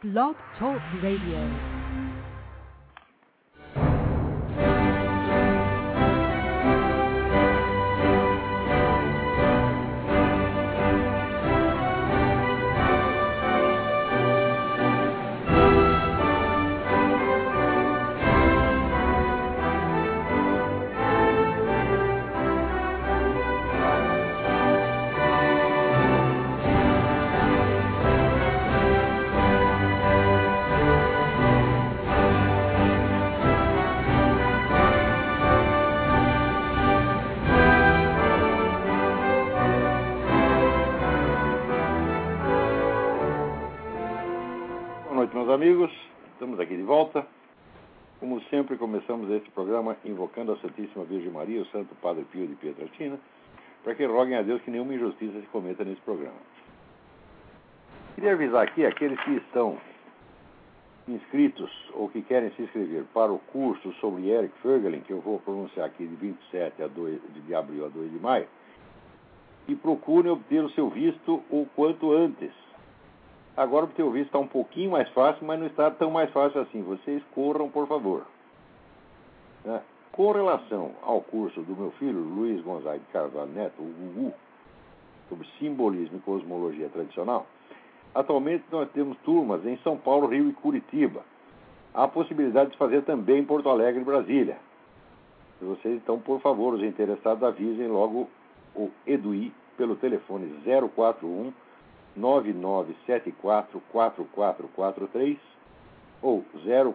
Blog Talk Radio. Amigos, estamos aqui de volta. Como sempre, começamos este programa invocando a Santíssima Virgem Maria, o Santo Padre Pio de Pietrelcina, para que roguem a Deus que nenhuma injustiça se cometa nesse programa. Queria avisar aqui aqueles que estão inscritos ou que querem se inscrever para o curso sobre Eric Voegelin, que eu vou pronunciar aqui de 27 de abril a 2 de maio, e procurem obter o seu visto o quanto antes. Agora, o teu visto está um pouquinho mais fácil, mas não está tão mais fácil assim. Vocês corram, por favor. Com relação ao curso do meu filho, Luiz Gonzaga de Carvalho Neto, o Gugu, sobre simbolismo e cosmologia tradicional, atualmente nós temos turmas em São Paulo, Rio e Curitiba. Há a possibilidade de fazer também em Porto Alegre e Brasília. Se vocês, então, por favor, os interessados, avisem logo o Eduí pelo telefone 041 9974-4443 ou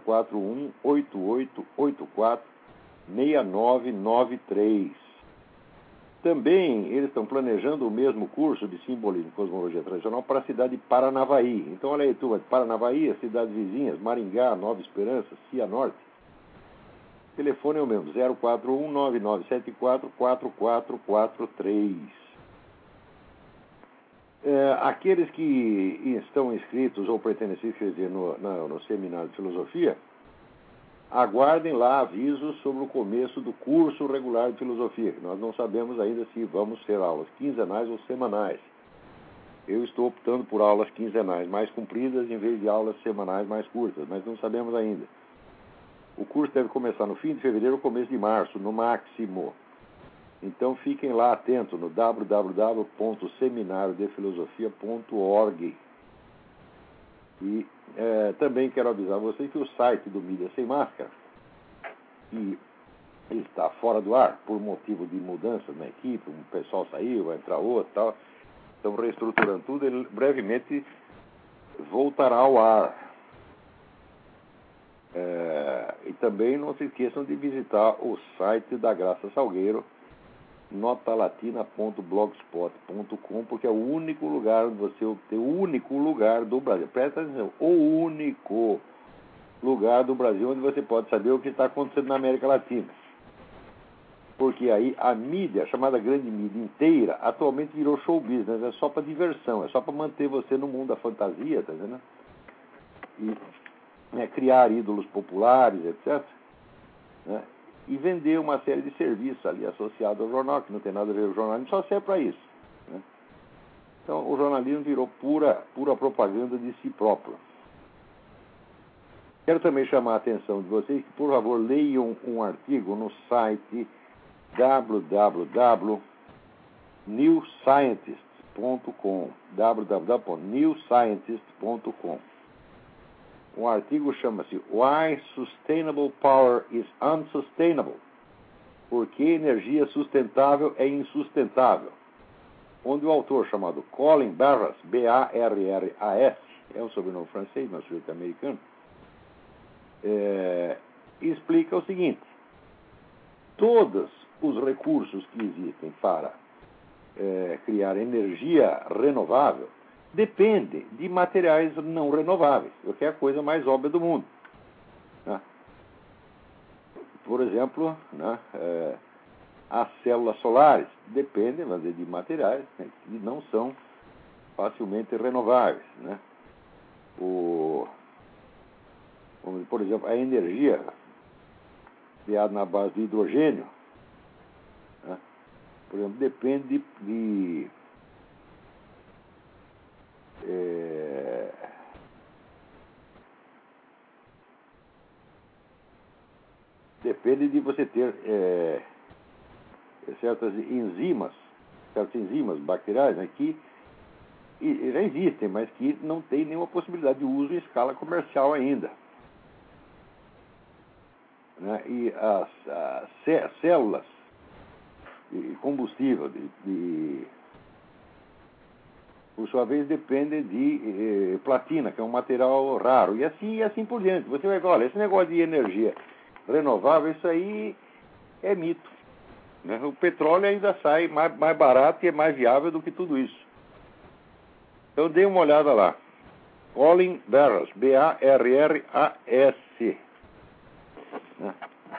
041-8884-6993. Também eles estão planejando o mesmo curso de simbolismo e cosmologia tradicional para a cidade de Paranavaí. Então, olha aí, turma, de Paranavaí, as cidades vizinhas, Maringá, Nova Esperança, Cianorte. O telefone é o mesmo, 041-9974-4443. Aqueles que estão inscritos ou pretendem se inscrever no seminário de filosofia, aguardem lá avisos sobre o começo do curso regular de filosofia. Nós não sabemos ainda se vamos ter aulas quinzenais ou semanais. Eu estou optando por aulas quinzenais mais compridas em vez de aulas semanais mais curtas, mas não sabemos ainda. O curso deve começar no fim de fevereiro ou começo de março, no máximo. Então, fiquem lá atentos no www.seminariodefilosofia.org. E também quero avisar vocês que o site do Mídia Sem Máscara, que está fora do ar por motivo de mudança na equipe, um pessoal saiu, vai entrar outro e tal, estão reestruturando tudo, ele brevemente voltará ao ar. E também não se esqueçam de visitar o site da Graça Salgueiro, notalatina.blogspot.com, porque é o único lugar onde você obtém, o único lugar do Brasil, presta atenção, o único lugar do Brasil onde você pode saber o que está acontecendo na América Latina. Porque aí a mídia, a chamada grande mídia inteira, atualmente virou show business, é só para diversão, é só para manter você no mundo da fantasia, tá vendo? E criar ídolos populares, etc., né? E vender uma série de serviços ali associados ao jornal, que não tem nada a ver com o jornalismo, só serve para isso, né? Então, o jornalismo virou pura propaganda de si próprio. Quero também chamar a atenção de vocês que, por favor, leiam um artigo no site www.newscientist.com www.newscientist.com. Um artigo chama-se Why Sustainable Power is Unsustainable. Por que energia sustentável é insustentável? Onde o autor, chamado Colin Barras, B-A-R-R-A-S, é um sobrenome francês, mas sujeito americano, explica o seguinte: todos os recursos que existem para criar energia renovável depende de materiais não renováveis, o que é a coisa mais óbvia do mundo, né? Por exemplo, né, as células solares dependem de materiais, né, que não são facilmente renováveis, né? Por exemplo, a energia criada na base de hidrogênio, né, por exemplo, depende de depende de você ter certas enzimas bacteriais, né, que já existem, mas que não tem nenhuma possibilidade de uso em escala comercial ainda. Né? E as células de combustível, por sua vez, dependem de platina, que é um material raro, e assim por diante. Você vai falar, olha, esse negócio de energia renovável, isso aí é mito. Né? O petróleo ainda sai mais barato e é mais viável do que tudo isso. Então, dê uma olhada lá. Colin Barras, B-A-R-R-A-S. Né?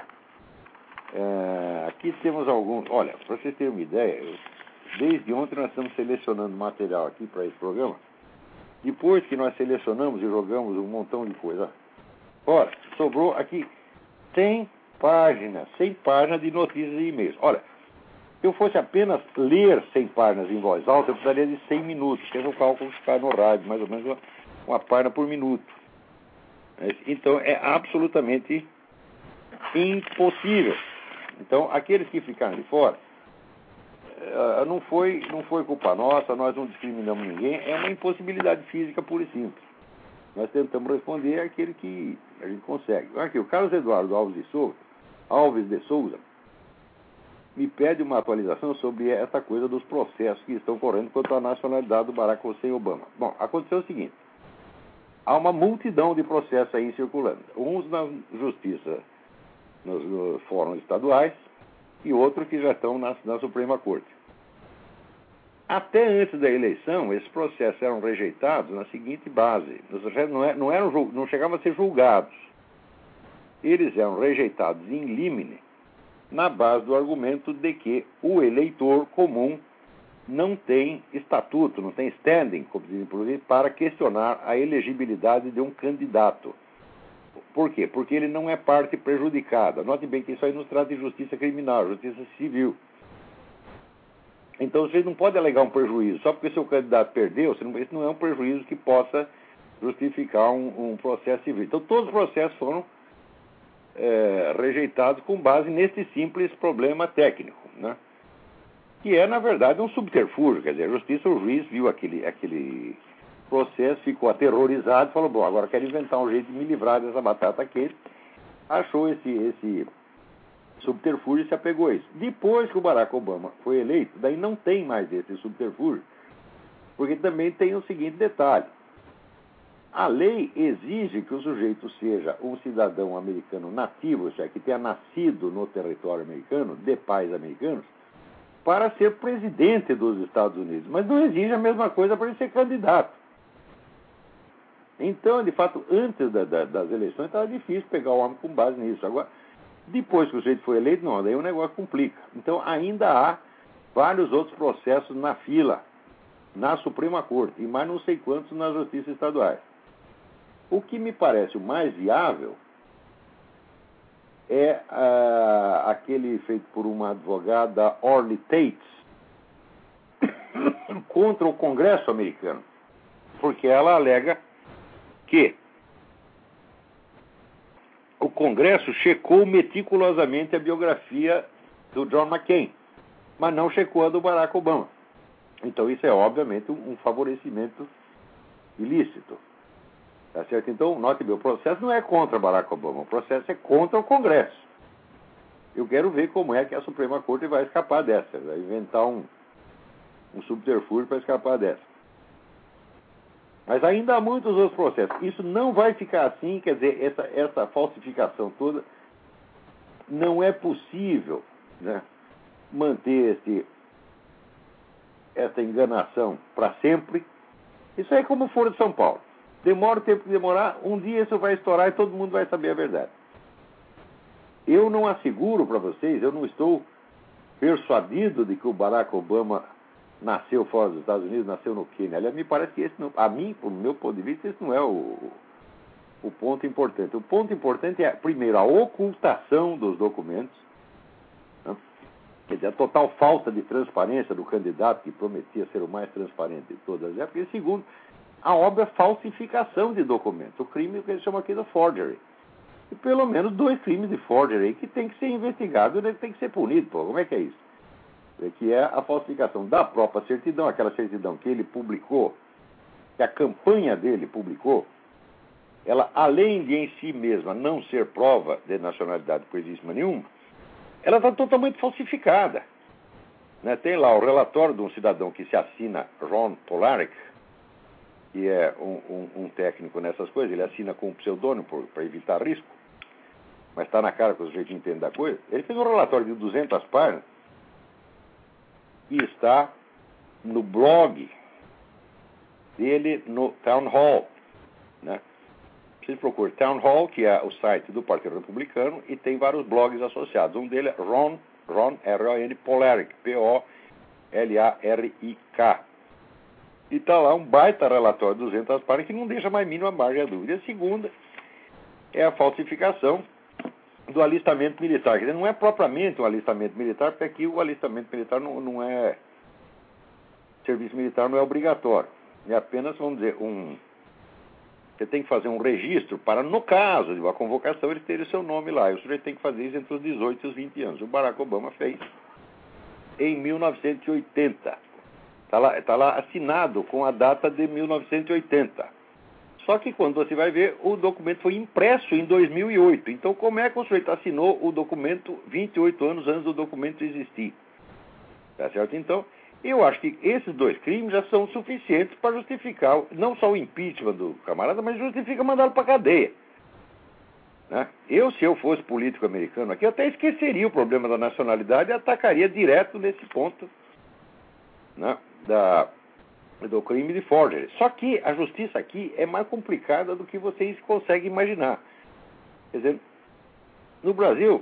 Aqui temos alguns... Olha, para vocês terem uma ideia, desde ontem nós estamos selecionando material aqui para esse programa. Depois que nós selecionamos e jogamos um montão de coisa fora, sobrou aqui 100 páginas de notícias e e-mails. Olha, se eu fosse apenas ler 100 páginas em voz alta, eu precisaria de 100 minutos, que é o cálculo que faz no rádio, mais ou menos uma página por minuto. Então, é absolutamente impossível. Então, aqueles que ficaram de fora, não foi culpa nossa, nós não discriminamos ninguém, é uma impossibilidade física pura e simples. Nós tentamos responder aquele que a gente consegue. Aqui, o Carlos Eduardo Alves de Souza me pede uma atualização sobre essa coisa dos processos que estão correndo quanto à nacionalidade do Barack Hussein Obama. Bom, aconteceu o seguinte. Há uma multidão de processos aí circulando. Uns na justiça, nos fóruns estaduais, e outros que já estão na Suprema Corte. Até antes da eleição, esses processos eram rejeitados na seguinte base. Não chegavam a ser julgados. Eles eram rejeitados in limine, na base do argumento de que o eleitor comum não tem estatuto, não tem standing, como dizem por aí, para questionar a elegibilidade de um candidato. Por quê? Porque ele não é parte prejudicada. Note bem que isso aí não se trata de justiça criminal, justiça civil. Então, você não pode alegar um prejuízo. Só porque seu candidato perdeu, isso não é um prejuízo que possa justificar um processo civil. Então, todos os processos foram rejeitados com base nesse simples problema técnico, né? Que é, na verdade, um subterfúgio. Quer dizer, a justiça, o juiz viu aquele processo, ficou aterrorizado e falou, bom, agora quero inventar um jeito de me livrar dessa batata quente. Achou esse subterfúgio e se apegou a isso. Depois que o Barack Obama foi eleito, daí não tem mais esse subterfúgio, porque também tem o seguinte detalhe. A lei exige que o sujeito seja um cidadão americano nativo, ou seja, que tenha nascido no território americano, de pais americanos, para ser presidente dos Estados Unidos. Mas não exige a mesma coisa para ele ser candidato. Então, de fato, antes das eleições, estava difícil pegar o homem com base nisso. Agora, depois que o sujeito foi eleito, não, daí o negócio complica. Então, ainda há vários outros processos na fila, na Suprema Corte, e mais não sei quantos nas justiças estaduais. O que me parece o mais viável é aquele feito por uma advogada, Orly Tates, contra o Congresso americano, porque ela alega que o Congresso checou meticulosamente a biografia do John McCain, mas não checou a do Barack Obama. Então isso é, obviamente, um favorecimento ilícito. Tá certo? Então, note bem, o processo não é contra Barack Obama, o processo é contra o Congresso. Eu quero ver como é que a Suprema Corte vai escapar dessa, vai inventar um subterfúgio para escapar dessa. Mas ainda há muitos outros processos. Isso não vai ficar assim, quer dizer, essa falsificação toda, não é possível, né, manter essa enganação para sempre. Isso é como o Foro de São Paulo. Demora o tempo que demorar, um dia isso vai estourar e todo mundo vai saber a verdade. Eu não asseguro para vocês, eu não estou persuadido de que o Barack Obama nasceu fora dos Estados Unidos, nasceu no Quênia. Aliás, me parece que esse não, a mim, do meu ponto de vista, esse não é o ponto importante. O ponto importante é, primeiro, a ocultação dos documentos, né? Quer dizer, a total falta de transparência do candidato que prometia ser o mais transparente de todas as épocas. E, segundo, a óbvia falsificação de documentos. O crime que eles chamam aqui de forgery. E pelo menos 2 crimes de forgery aí que tem que ser investigado e tem que ser punido, pô. Como é que é isso? Que é a falsificação da própria certidão, aquela certidão que ele publicou, que a campanha dele publicou, ela, além de em si mesma não ser prova de nacionalidade coisíssima nenhuma, ela está totalmente falsificada. Né? Tem lá o relatório de um cidadão que se assina Ron Polaric, que é um técnico nessas coisas, ele assina com um pseudônimo para evitar risco, mas está na cara que o sujeito entende da coisa. Ele fez um relatório de 200 páginas e está no blog dele no Town Hall. Né? Vocês procuram Town Hall, que é o site do Partido Republicano, e tem vários blogs associados. Um deles é Ron R-O-N, Polaric, P-O-L-A-R-I-K. E está lá um baita relatório de 200 páginas que não deixa mais mínima margem a dúvida. E a segunda é a falsificação do alistamento militar. Quer dizer, não é propriamente um alistamento militar, porque aqui o alistamento militar não é... Serviço militar não é obrigatório. É apenas, vamos dizer, você tem que fazer um registro para, no caso de uma convocação, eles terem o seu nome lá. E o sujeito tem que fazer isso entre os 18 e os 20 anos. O Barack Obama fez em 1980. Está lá assinado com a data de 1980. Só que quando você vai ver, o documento foi impresso em 2008. Então, como é que o sujeito assinou o documento 28 anos antes do documento existir? Tá certo? Então, eu acho que esses 2 crimes já são suficientes para justificar não só o impeachment do camarada, mas justifica mandá-lo para a cadeia. Né? Se eu fosse político americano aqui, eu até esqueceria o problema da nacionalidade e atacaria direto nesse ponto, né, do crime de forgery. Só que a justiça aqui é mais complicada do que vocês conseguem imaginar. Quer dizer, no Brasil,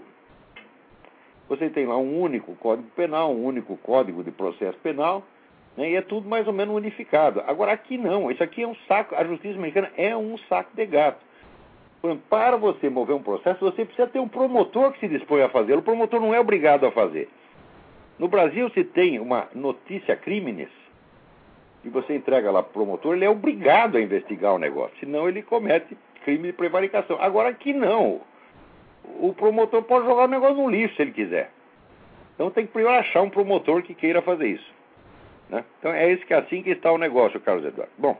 você tem lá um único Código Penal, um único Código de Processo Penal, né, e é tudo mais ou menos unificado. Agora, aqui não. Isso aqui é um saco. A justiça americana é um saco de gato. Para você mover um processo, você precisa ter um promotor que se dispõe a fazê-lo. O promotor não é obrigado a fazer. No Brasil, se tem uma notícia criminis, e você entrega lá para o promotor, ele é obrigado a investigar o negócio, senão ele comete crime de prevaricação. Agora aqui não. O promotor pode jogar o negócio no lixo se ele quiser. Então tem que primeiro achar um promotor que queira fazer isso. Né? Então é assim que está o negócio, Carlos Eduardo. Bom,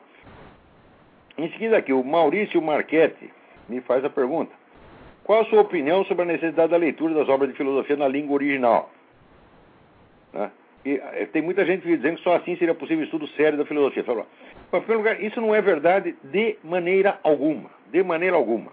em seguida aqui, o Maurício Marchetti me faz a pergunta. Qual a sua opinião sobre a necessidade da leitura das obras de filosofia na língua original? Né? E tem muita gente dizendo que só assim seria possível estudo sério da filosofia. Mas, em primeiro lugar, isso não é verdade de maneira alguma. De maneira alguma.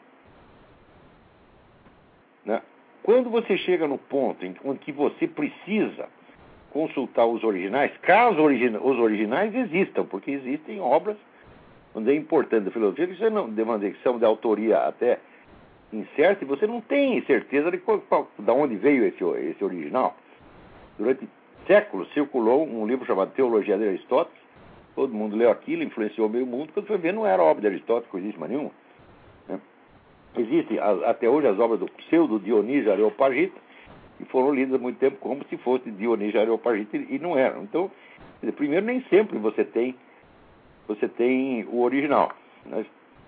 Né? Quando você chega no ponto em que você precisa consultar os originais, caso os originais existam, porque existem obras onde é importante da filosofia que você não demanda que são de autoria até incerta, e você não tem certeza de onde veio esse original. Durante séculos circulou um livro chamado Teologia de Aristóteles, todo mundo leu aquilo, influenciou meio mundo, quando foi ver não era obra de Aristóteles, coisíssima nenhuma. Né? Existem até hoje as obras do pseudo Dionísio Areopagita, que foram lidas há muito tempo como se fosse Dionísio Areopagita, e não eram. Então, primeiro, nem sempre você tem o original. Né?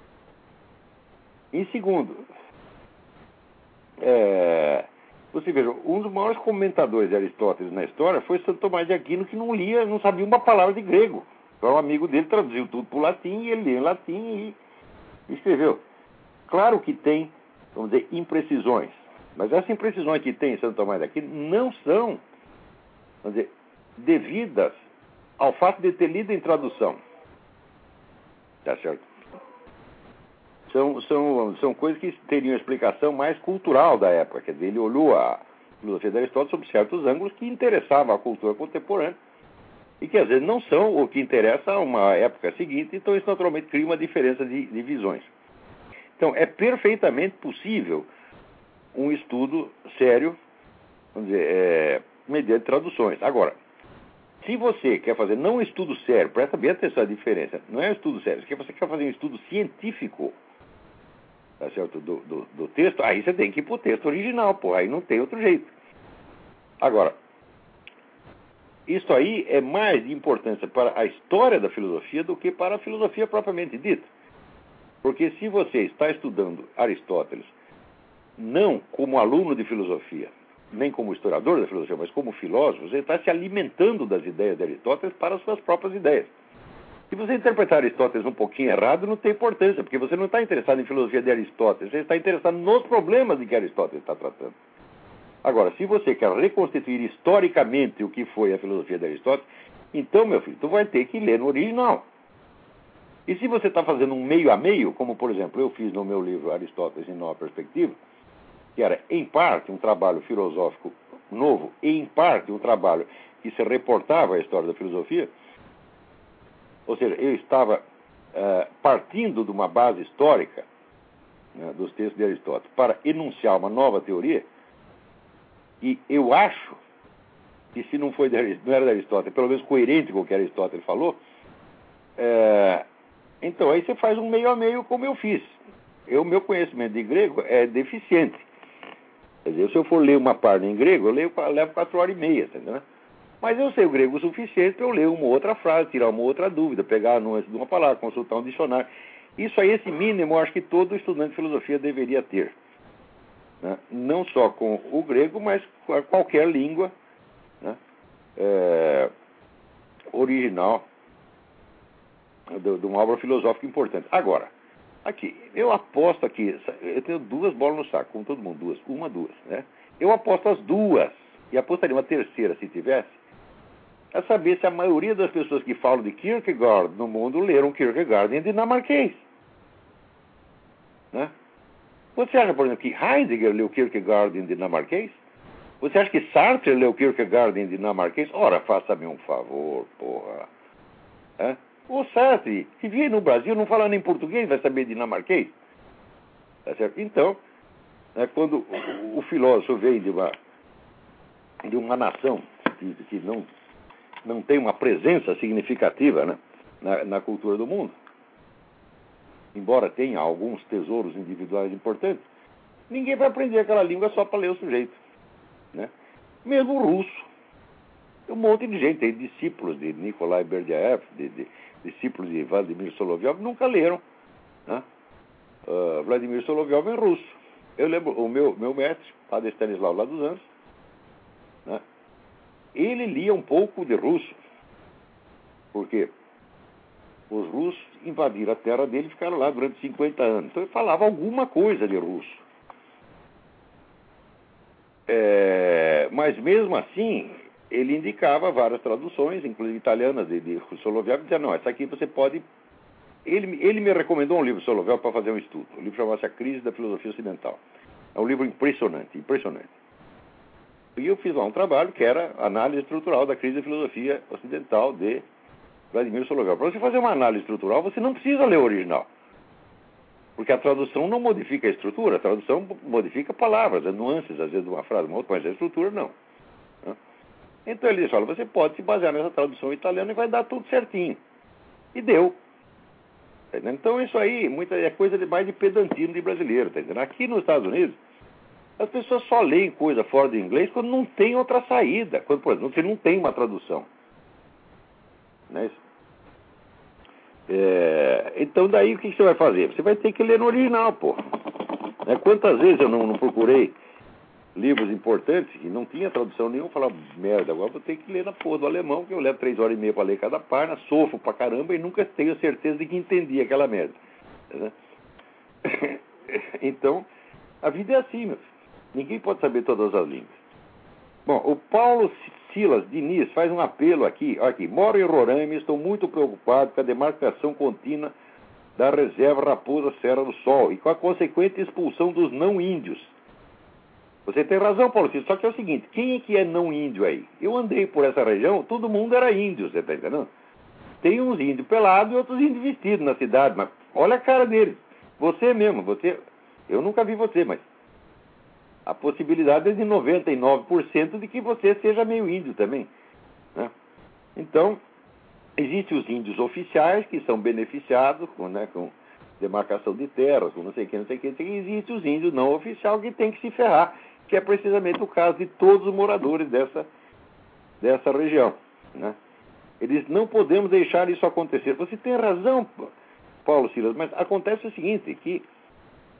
Em segundo, você veja, um dos maiores comentadores de Aristóteles na história foi Santo Tomás de Aquino, que não sabia uma palavra de grego. Então, um amigo dele traduziu tudo para o latim, e ele lia em latim e escreveu. Claro que tem, vamos dizer, imprecisões. Mas essas imprecisões que tem em Santo Tomás de Aquino não são, vamos dizer, devidas ao fato de ter lido em tradução. Tá certo? São coisas que teriam explicação mais cultural da época. Quer dizer, ele olhou a filosofia de Aristóteles sob certos ângulos que interessavam a cultura contemporânea e que às vezes não são o que interessa a uma época seguinte, então isso naturalmente cria uma diferença de visões. Então, é perfeitamente possível um estudo sério, vamos dizer, mediante traduções. Agora, se você quer fazer não um estudo sério, presta bem atenção à diferença, não é um estudo sério, se você quer fazer um estudo científico, tá certo, do texto, aí você tem que ir para o texto original, pô, aí não tem outro jeito. Agora, isso aí é mais de importância para a história da filosofia do que para a filosofia propriamente dita. Porque se você está estudando Aristóteles não como aluno de filosofia, nem como historiador da filosofia, mas como filósofo, você está se alimentando das ideias de Aristóteles para as suas próprias ideias. Se você interpretar Aristóteles um pouquinho errado, não tem importância, porque você não está interessado em filosofia de Aristóteles, você está interessado nos problemas de que Aristóteles está tratando. Agora, se você quer reconstituir historicamente o que foi a filosofia de Aristóteles, então, meu filho, tu vai ter que ler no original. E se você está fazendo um meio a meio, como, por exemplo, eu fiz no meu livro Aristóteles em Nova Perspectiva, que era, em parte, um trabalho filosófico novo e, em parte, um trabalho que se reportava à história da filosofia, ou seja, eu estava partindo de uma base histórica, né, dos textos de Aristóteles para enunciar uma nova teoria, e eu acho que se não era de Aristóteles, pelo menos coerente com o que Aristóteles falou, então aí você faz um meio a meio como eu fiz. Meu conhecimento de grego é deficiente. Quer dizer, se eu for ler uma página em grego, eu levo 4 horas e meia, entendeu? Mas eu sei o grego o suficiente para eu ler uma outra frase, tirar uma outra dúvida, pegar a nuance de uma palavra, consultar um dicionário. Isso aí, esse mínimo, eu acho que todo estudante de filosofia deveria ter. Né? Não só com o grego, mas com qualquer língua, né, original de uma obra filosófica importante. Agora, aqui, eu aposto aqui, eu tenho 2 bolas no saco, como todo mundo, 2, né? Eu aposto as 2, e apostaria uma terceira se tivesse, a saber se a maioria das pessoas que falam de Kierkegaard no mundo leram Kierkegaard em dinamarquês. Né? Você acha, por exemplo, que Heidegger leu Kierkegaard em dinamarquês? Você acha que Sartre leu Kierkegaard em dinamarquês? Ora, faça-me um favor, porra. O Sartre, que vive no Brasil, não fala nem português, vai saber dinamarquês? Tá certo? Então, quando o filósofo vem de uma nação que não tem uma presença significativa, né, na cultura do mundo, embora tenha alguns tesouros individuais importantes, ninguém vai aprender aquela língua só para ler o sujeito. Né? Mesmo o russo. Tem um monte de gente, tem discípulos de Nikolai Berdyaev, discípulos de Vladimir Solovyov, nunca leram. Né? Vladimir Solovyov é russo. Eu lembro, o meu mestre, padre Stanislau, lá dos Anjos, né? Ele lia um pouco de russo, porque os russos invadiram a terra dele e ficaram lá durante 50 anos. Então ele falava alguma coisa de russo. Mas mesmo assim, ele indicava várias traduções, inclusive italianas, de Solovyov, e dizia, não, essa aqui você pode... Ele me recomendou um livro, Solovyov, para fazer um estudo. O livro chamava-se A Crise da Filosofia Ocidental. É um livro impressionante, impressionante. E eu fiz lá um trabalho que era análise estrutural da crise da filosofia ocidental de Vladimir Solovyov. Para você fazer uma análise estrutural, você não precisa ler o original. Porque a tradução não modifica a estrutura, a tradução modifica palavras, nuances, às vezes, de uma frase, uma outra, mas a estrutura não. Então ele disse, olha, você pode se basear nessa tradução italiana e vai dar tudo certinho. E deu. Então isso aí é coisa mais de pedantismo de brasileiro. Tá entendendo? Aqui nos Estados Unidos, as pessoas só leem coisa fora do inglês quando não tem outra saída. Quando, por exemplo, você não tem uma tradução. Não é isso? Então daí o que você vai fazer? Você vai ter que ler no original, pô. Quantas vezes eu não procurei livros importantes que não tinha tradução nenhuma, falava, merda, agora vou ter que ler na porra do alemão, que eu levo 3 horas e meia para ler cada página, sofro pra caramba e nunca tenho certeza de que entendi aquela merda. Né? Então, a vida é assim, meu filho. Ninguém pode saber todas as línguas. Bom, o Paulo Silas Diniz faz um apelo aqui. Moro em Roraima e estou muito preocupado com a demarcação contínua da reserva Raposa Serra do Sol e com a consequente expulsão dos não-índios. Você tem razão, Paulo Silas, só que é o seguinte, quem é que é não-índio aí? Eu andei por essa região, todo mundo era índio, você está entendendo? Tem uns índios pelados e outros índios vestidos na cidade, mas olha a cara deles. Você mesmo, eu nunca vi você, mas a possibilidade é de 99% de que você seja meio índio também. Né? Então, existem os índios oficiais que são beneficiados com demarcação de terras, com não sei o que, e existem os índios não oficiais que tem que se ferrar, que é precisamente o caso de todos os moradores dessa região. Né? Eles não podemos deixar isso acontecer. Você tem razão, Paulo Silas, mas acontece o seguinte, que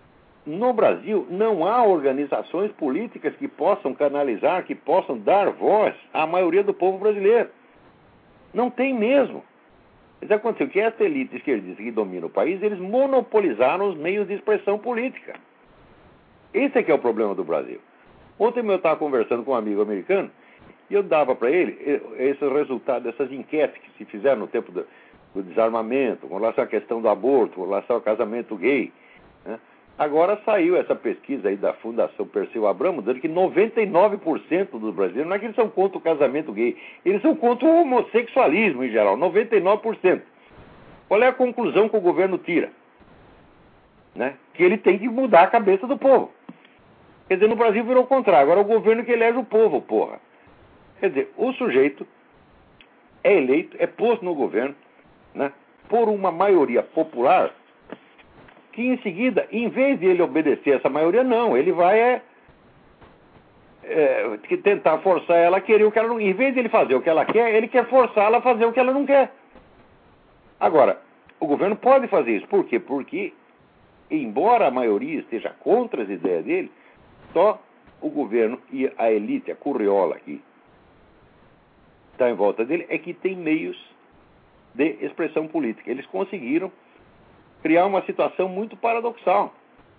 no Brasil não há organizações políticas que possam canalizar, que possam dar voz à maioria do povo brasileiro. Não tem mesmo. Isso aconteceu que essa elite esquerdista que domina o país, eles monopolizaram os meios de expressão política. Esse é que é o problema do Brasil. Ontem eu estava conversando com um amigo americano e eu dava para ele esse resultado dessas enquetes que se fizeram no tempo do desarmamento, com relação à questão do aborto, com relação ao casamento gay, né? Agora saiu essa pesquisa aí da Fundação Perseu Abramo, dizendo que 99% dos brasileiros, não é que eles são contra o casamento gay, eles são contra o homossexualismo em geral, 99%. Qual é a conclusão que o governo tira? Né? Que ele tem que mudar a cabeça do povo. Quer dizer, no Brasil virou o contrário, agora é o governo que elege o povo, porra. Quer dizer, o sujeito é eleito, é posto no governo, né, por uma maioria popular, que em seguida, em vez de ele obedecer essa maioria, não, ele vai tentar forçar ela a querer o que ela não quer. Em vez de ele fazer o que ela quer, ele quer forçá-la a fazer o que ela não quer. Agora, o governo pode fazer isso. Por quê? Porque, embora a maioria esteja contra as ideias dele, só o governo e a elite, a curriola que está em volta dele, é que tem meios de expressão política. Eles conseguiram criar uma situação muito paradoxal,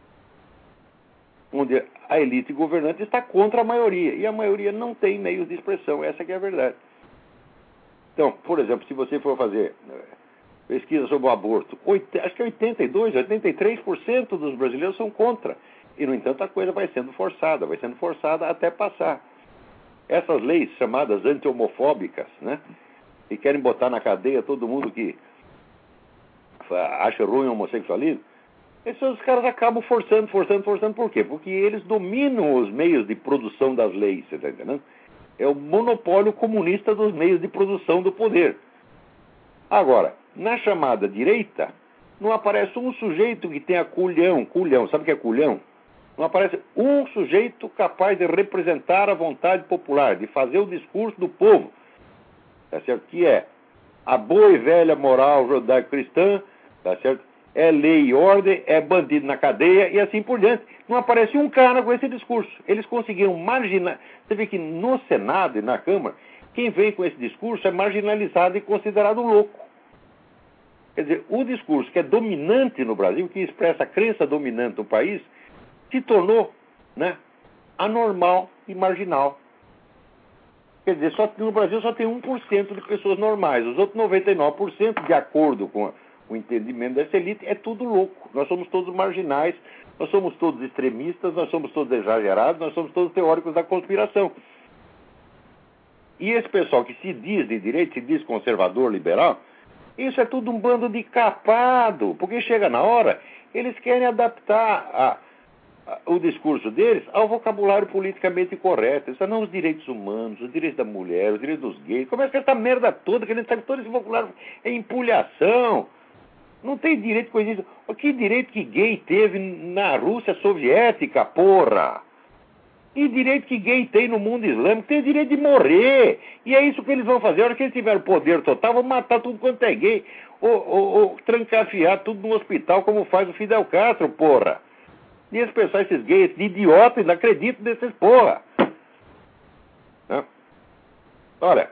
onde a elite governante está contra a maioria, e a maioria não tem meios de expressão, essa que é a verdade. Então, por exemplo, se você for fazer pesquisa sobre o aborto, acho que 82%, 83% dos brasileiros são contra, e no entanto a coisa vai sendo forçada até passar. Essas leis chamadas anti-homofóbicas, né, que querem botar na cadeia todo mundo que acha ruim o homossexualismo, esses caras acabam forçando. Por quê? Porque eles dominam os meios de produção das leis, você está entendendo? É o monopólio comunista dos meios de produção do poder. Agora, na chamada direita, não aparece um sujeito que tenha culhão, sabe o que é culhão? Não aparece um sujeito capaz de representar a vontade popular, de fazer o discurso do povo, tá certo? Que é a boa e velha moral judaico-cristã, tá certo? É lei e ordem, é bandido na cadeia e assim por diante. Não aparece um cara com esse discurso. Eles conseguiram marginar. Você vê que no Senado e na Câmara, quem vem com esse discurso é marginalizado e considerado louco. Quer dizer, o discurso que é dominante no Brasil, que expressa a crença dominante no país, se tornou, né, anormal e marginal. Quer dizer, no Brasil só tem 1% de pessoas normais. Os outros 99%, de acordo com o entendimento dessa elite, é tudo louco. Nós somos todos marginais, nós somos todos extremistas, nós somos todos exagerados, nós somos todos teóricos da conspiração. E esse pessoal que se diz de direita, se diz conservador, liberal, isso é tudo um bando de capado, porque chega na hora, eles querem adaptar o discurso deles ao vocabulário politicamente correto. Isso não os direitos humanos, os direitos da mulher, os direitos dos gays. Começa com essa merda toda, que a gente sabe que todo esse vocabulário é empulhação. Não tem direito com isso. Que direito que gay teve na Rússia soviética, porra? Que direito que gay tem no mundo islâmico? Tem direito de morrer. E é isso que eles vão fazer. A hora que eles tiverem poder total, vão matar tudo quanto é gay. Ou trancafiar tudo no hospital, como faz o Fidel Castro, porra. E esses pessoal, esses gays, esses idiotas, não acreditam nesses porra. Né? Olha.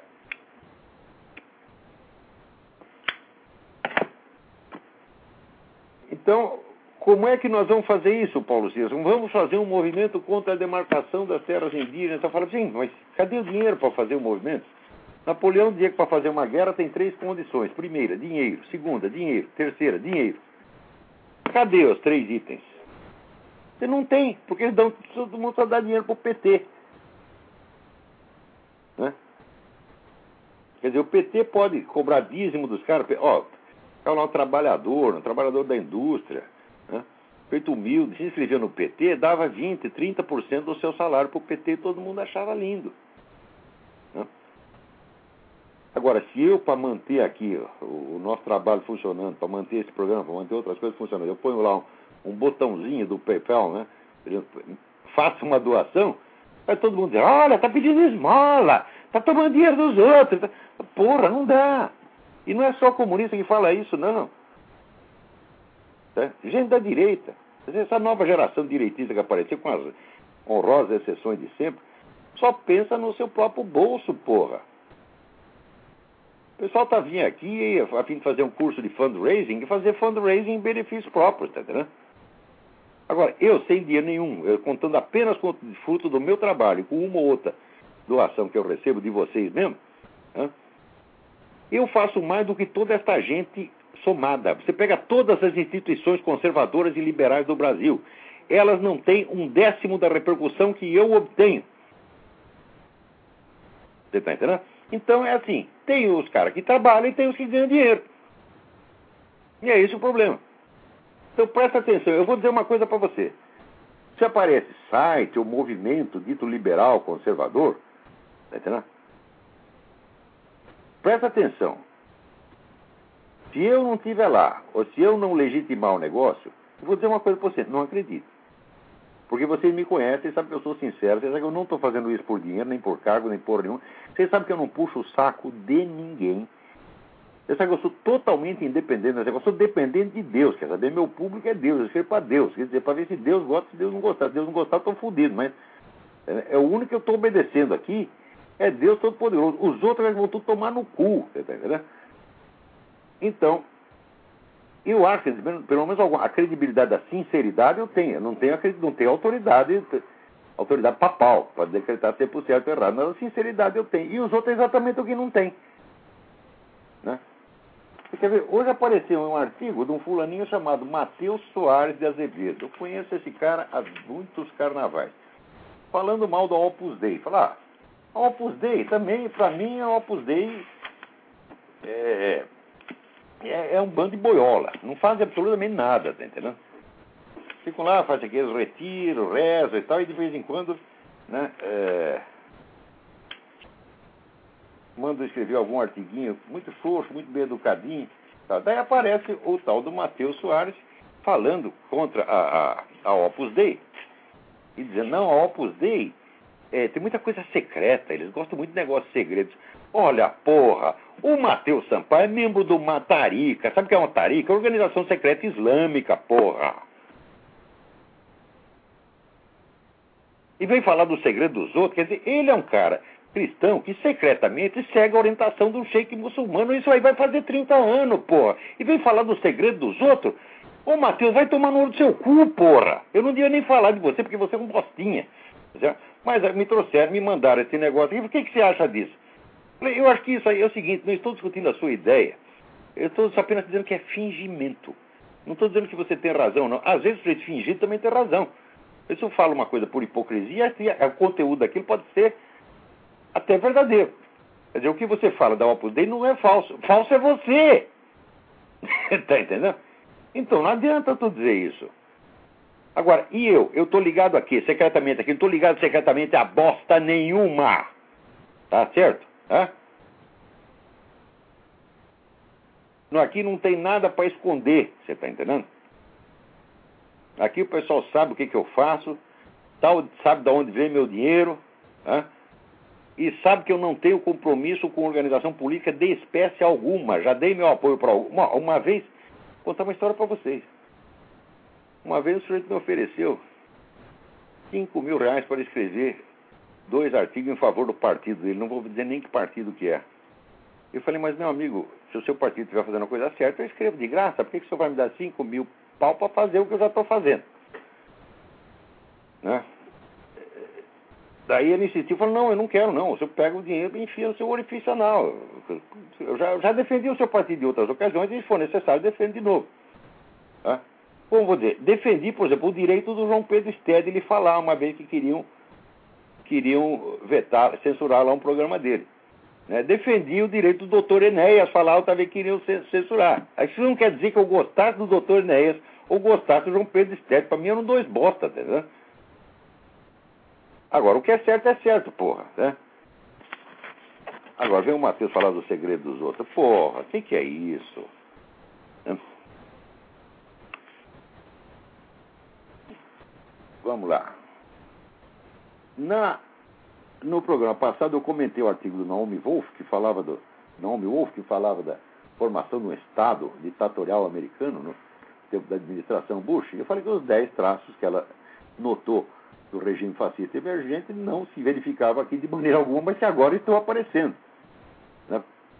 Então, como é que nós vamos fazer isso, Paulo César? Vamos fazer um movimento contra a demarcação das terras indígenas. Então, fala assim, mas cadê o dinheiro para fazer o movimento? Napoleão dizia que para fazer uma guerra tem 3 condições. Primeira, dinheiro. Segunda, dinheiro. Terceira, dinheiro. Cadê os 3 itens? Você não tem, porque eles dão, todo mundo só dá dinheiro para o PT. Né? Quer dizer, o PT pode cobrar dízimo dos caras. Ó, é um trabalhador da indústria, né? Feito humilde, se inscrevia no PT, dava 20%, 30% do seu salário para o PT e todo mundo achava lindo. Né? Agora, se eu, para manter aqui o nosso trabalho funcionando, para manter esse programa, para manter outras coisas funcionando, eu ponho lá um botãozinho do PayPal, né? Faça uma doação, aí todo mundo diz, olha, tá pedindo esmola, tá tomando dinheiro dos outros. Porra, não dá. E não é só comunista que fala isso, não. Tá? Gente da direita. Essa nova geração direitista que apareceu, com as honrosas exceções de sempre, só pensa no seu próprio bolso, porra. O pessoal tá vindo aqui a fim de fazer um curso de fundraising e fazer fundraising em benefício próprio, tá entendendo? Agora, eu sem dinheiro nenhum, eu contando apenas com o fruto do meu trabalho, com uma ou outra doação que eu recebo de vocês mesmo, né, eu faço mais do que toda esta gente somada. Você pega todas as instituições conservadoras e liberais do Brasil, elas não têm 1/10 da repercussão que eu obtenho. Você está entendendo? Então é assim, tem os caras que trabalham e tem os que ganham dinheiro. E é esse o problema. Então presta atenção, eu vou dizer uma coisa para você. Se aparece site ou movimento dito liberal, conservador, tá entendendo? Presta atenção. Se eu não estiver lá, ou se eu não legitimar o negócio, eu vou dizer uma coisa para você, não acredite. Porque vocês me conhecem, sabem que eu sou sincero, vocês sabem que eu não estou fazendo isso por dinheiro, nem por cargo, nem por nenhum. Vocês sabem que eu não puxo o saco de ninguém. Vocês sabem que eu sou totalmente independente, eu sou dependente de Deus, quer saber? Meu público é Deus, eu escrevo para Deus, quer dizer, para ver se Deus gosta, se Deus não gostar. Se Deus não gostar, eu estou fodido, mas é o único que eu estou obedecendo aqui, é Deus Todo-Poderoso. Os outros vão tudo tomar no cu, você está entendendo? Então, eu acho que, pelo menos a credibilidade da sinceridade eu tenho. Eu não tenho autoridade papal para decretar se é por certo ou errado. Mas a sinceridade eu tenho. E os outros é exatamente o que não tem. Né? Você quer ver? Hoje apareceu um artigo de um fulaninho chamado Matheus Soares de Azevedo. Eu conheço esse cara há muitos carnavais. Falando mal do Opus Dei. Falar, a Opus Dei também, para mim, a Opus Dei é um bando de boiola. Não fazem absolutamente nada, tá entendendo? Ficam lá, fazem aqueles retiros, rezam e tal, e de vez em quando, né, mandam escrever algum artiguinho muito frouxo, muito bem educadinho. Tá? Daí aparece o tal do Matheus Soares falando contra a Opus Dei e dizendo, não, a Opus Dei tem muita coisa secreta, eles gostam muito de negócios segredos. Olha, porra, o Matheus Sampaio é membro do Matarica. Sabe o que é uma Matarica? É uma organização secreta islâmica, porra. E vem falar do segredo dos outros. Quer dizer, ele é um cara cristão que secretamente segue a orientação do sheik muçulmano. Isso aí vai fazer 30 anos, porra. E vem falar do segredo dos outros. Ô, Matheus, vai tomar no olho do seu cu, porra. Eu não devia nem falar de você, porque você é um bostinha. Mas me mandaram esse negócio aqui. O que você acha disso? Eu acho que isso aí é o seguinte, não estou discutindo a sua ideia. Eu estou apenas dizendo que é fingimento. Não estou dizendo que você tem razão, não. Às vezes, para fingir, também tem razão. Se eu falo uma coisa por hipocrisia, o conteúdo daquilo pode ser até verdadeiro. Quer dizer, o que você fala da Opus Dei não é falso. Falso é você. Está entendendo? Então, não adianta tu dizer isso. Agora, e eu? Eu estou ligado aqui, secretamente aqui. Não estou ligado secretamente a bosta nenhuma. Tá certo? Hã? Aqui não tem nada para esconder, você está entendendo? Aqui o pessoal sabe o que eu faço, sabe de onde vem meu dinheiro, e sabe que eu não tenho compromisso com organização política de espécie alguma. Já dei meu apoio para uma vez. Vou contar uma história para vocês. Uma vez o sujeito me ofereceu R$5.000 para escrever 2 artigos em favor do partido dele. Não vou dizer nem que partido que é. Eu falei, mas meu amigo, se o seu partido estiver fazendo a coisa certa, eu escrevo de graça. Por que o senhor vai me dar 5.000 pau para fazer o que eu já estou fazendo? Né? Daí ele insistiu, falou, não, eu não quero não. O senhor pega o dinheiro e enfia no seu orifício anal. Eu já defendi o seu partido em outras ocasiões e se for necessário, defendo de novo. Tá? Como vou dizer, defendi, por exemplo, o direito do João Pedro Stede ele falar uma vez que queriam vetar, censurar lá um programa dele. Né? Defendi o direito do doutor Enéas falar outra vez que queriam censurar. Isso não quer dizer que eu gostasse do doutor Enéas ou gostasse do João Pedro Stede. Para mim eram 2 bosta, tá vendo? Agora, o que é certo, porra. Né? Agora, vem o Matheus falar do segredo dos outros. Porra, o que é isso? Né? Vamos lá. No programa passado eu comentei o artigo do Naomi Wolf, que falava da formação de um Estado ditatorial americano, tempo da administração Bush, eu falei que os 10 traços que ela notou do regime fascista emergente não se verificava aqui de maneira alguma, mas que agora estão aparecendo. Né?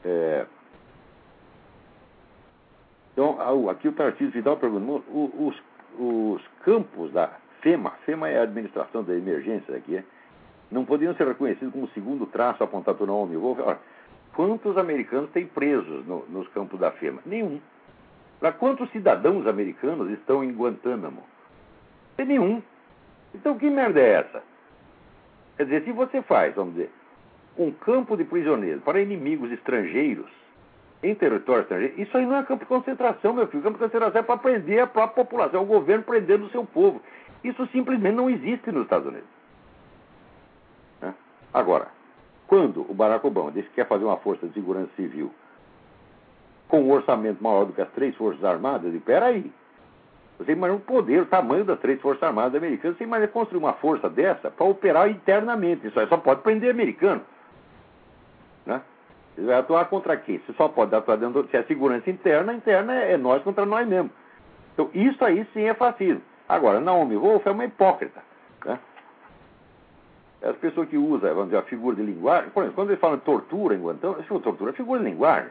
Então, aqui o Tarcísio Vidal perguntou, os campos da FEMA é a administração da emergência aqui, não poderiam ser reconhecidos como segundo traço apontado por Naomi Wolf. Olha, quantos americanos têm presos nos campos da FEMA? Nenhum. Para quantos cidadãos americanos estão em Guantánamo? Tem nenhum. Então, que merda é essa? Quer dizer, se você faz, vamos dizer, um campo de prisioneiros para inimigos estrangeiros, em território estrangeiro, isso aí não é campo de concentração, meu filho. Campo de concentração é para prender a própria população, é o governo prendendo o seu povo. Isso simplesmente não existe nos Estados Unidos. Né? Agora, quando o Barack Obama disse que quer fazer uma força de segurança civil com um orçamento maior do que as 3 Forças Armadas, eu digo, peraí. Você imagina o poder, o tamanho das 3 Forças Armadas americanas, você imagina construir uma força dessa para operar internamente. Isso aí só pode prender americano. Né? Você vai atuar contra quem? Você só pode atuar dentro. Se é segurança interna é nós contra nós mesmos. Então, isso aí sim é fascismo. Agora, Naomi Wolf é uma hipócrita. Né? As pessoas que usam, vamos dizer, a figura de linguagem, por exemplo, quando eles falam de tortura em Guantánamo, tortura é figura de linguagem.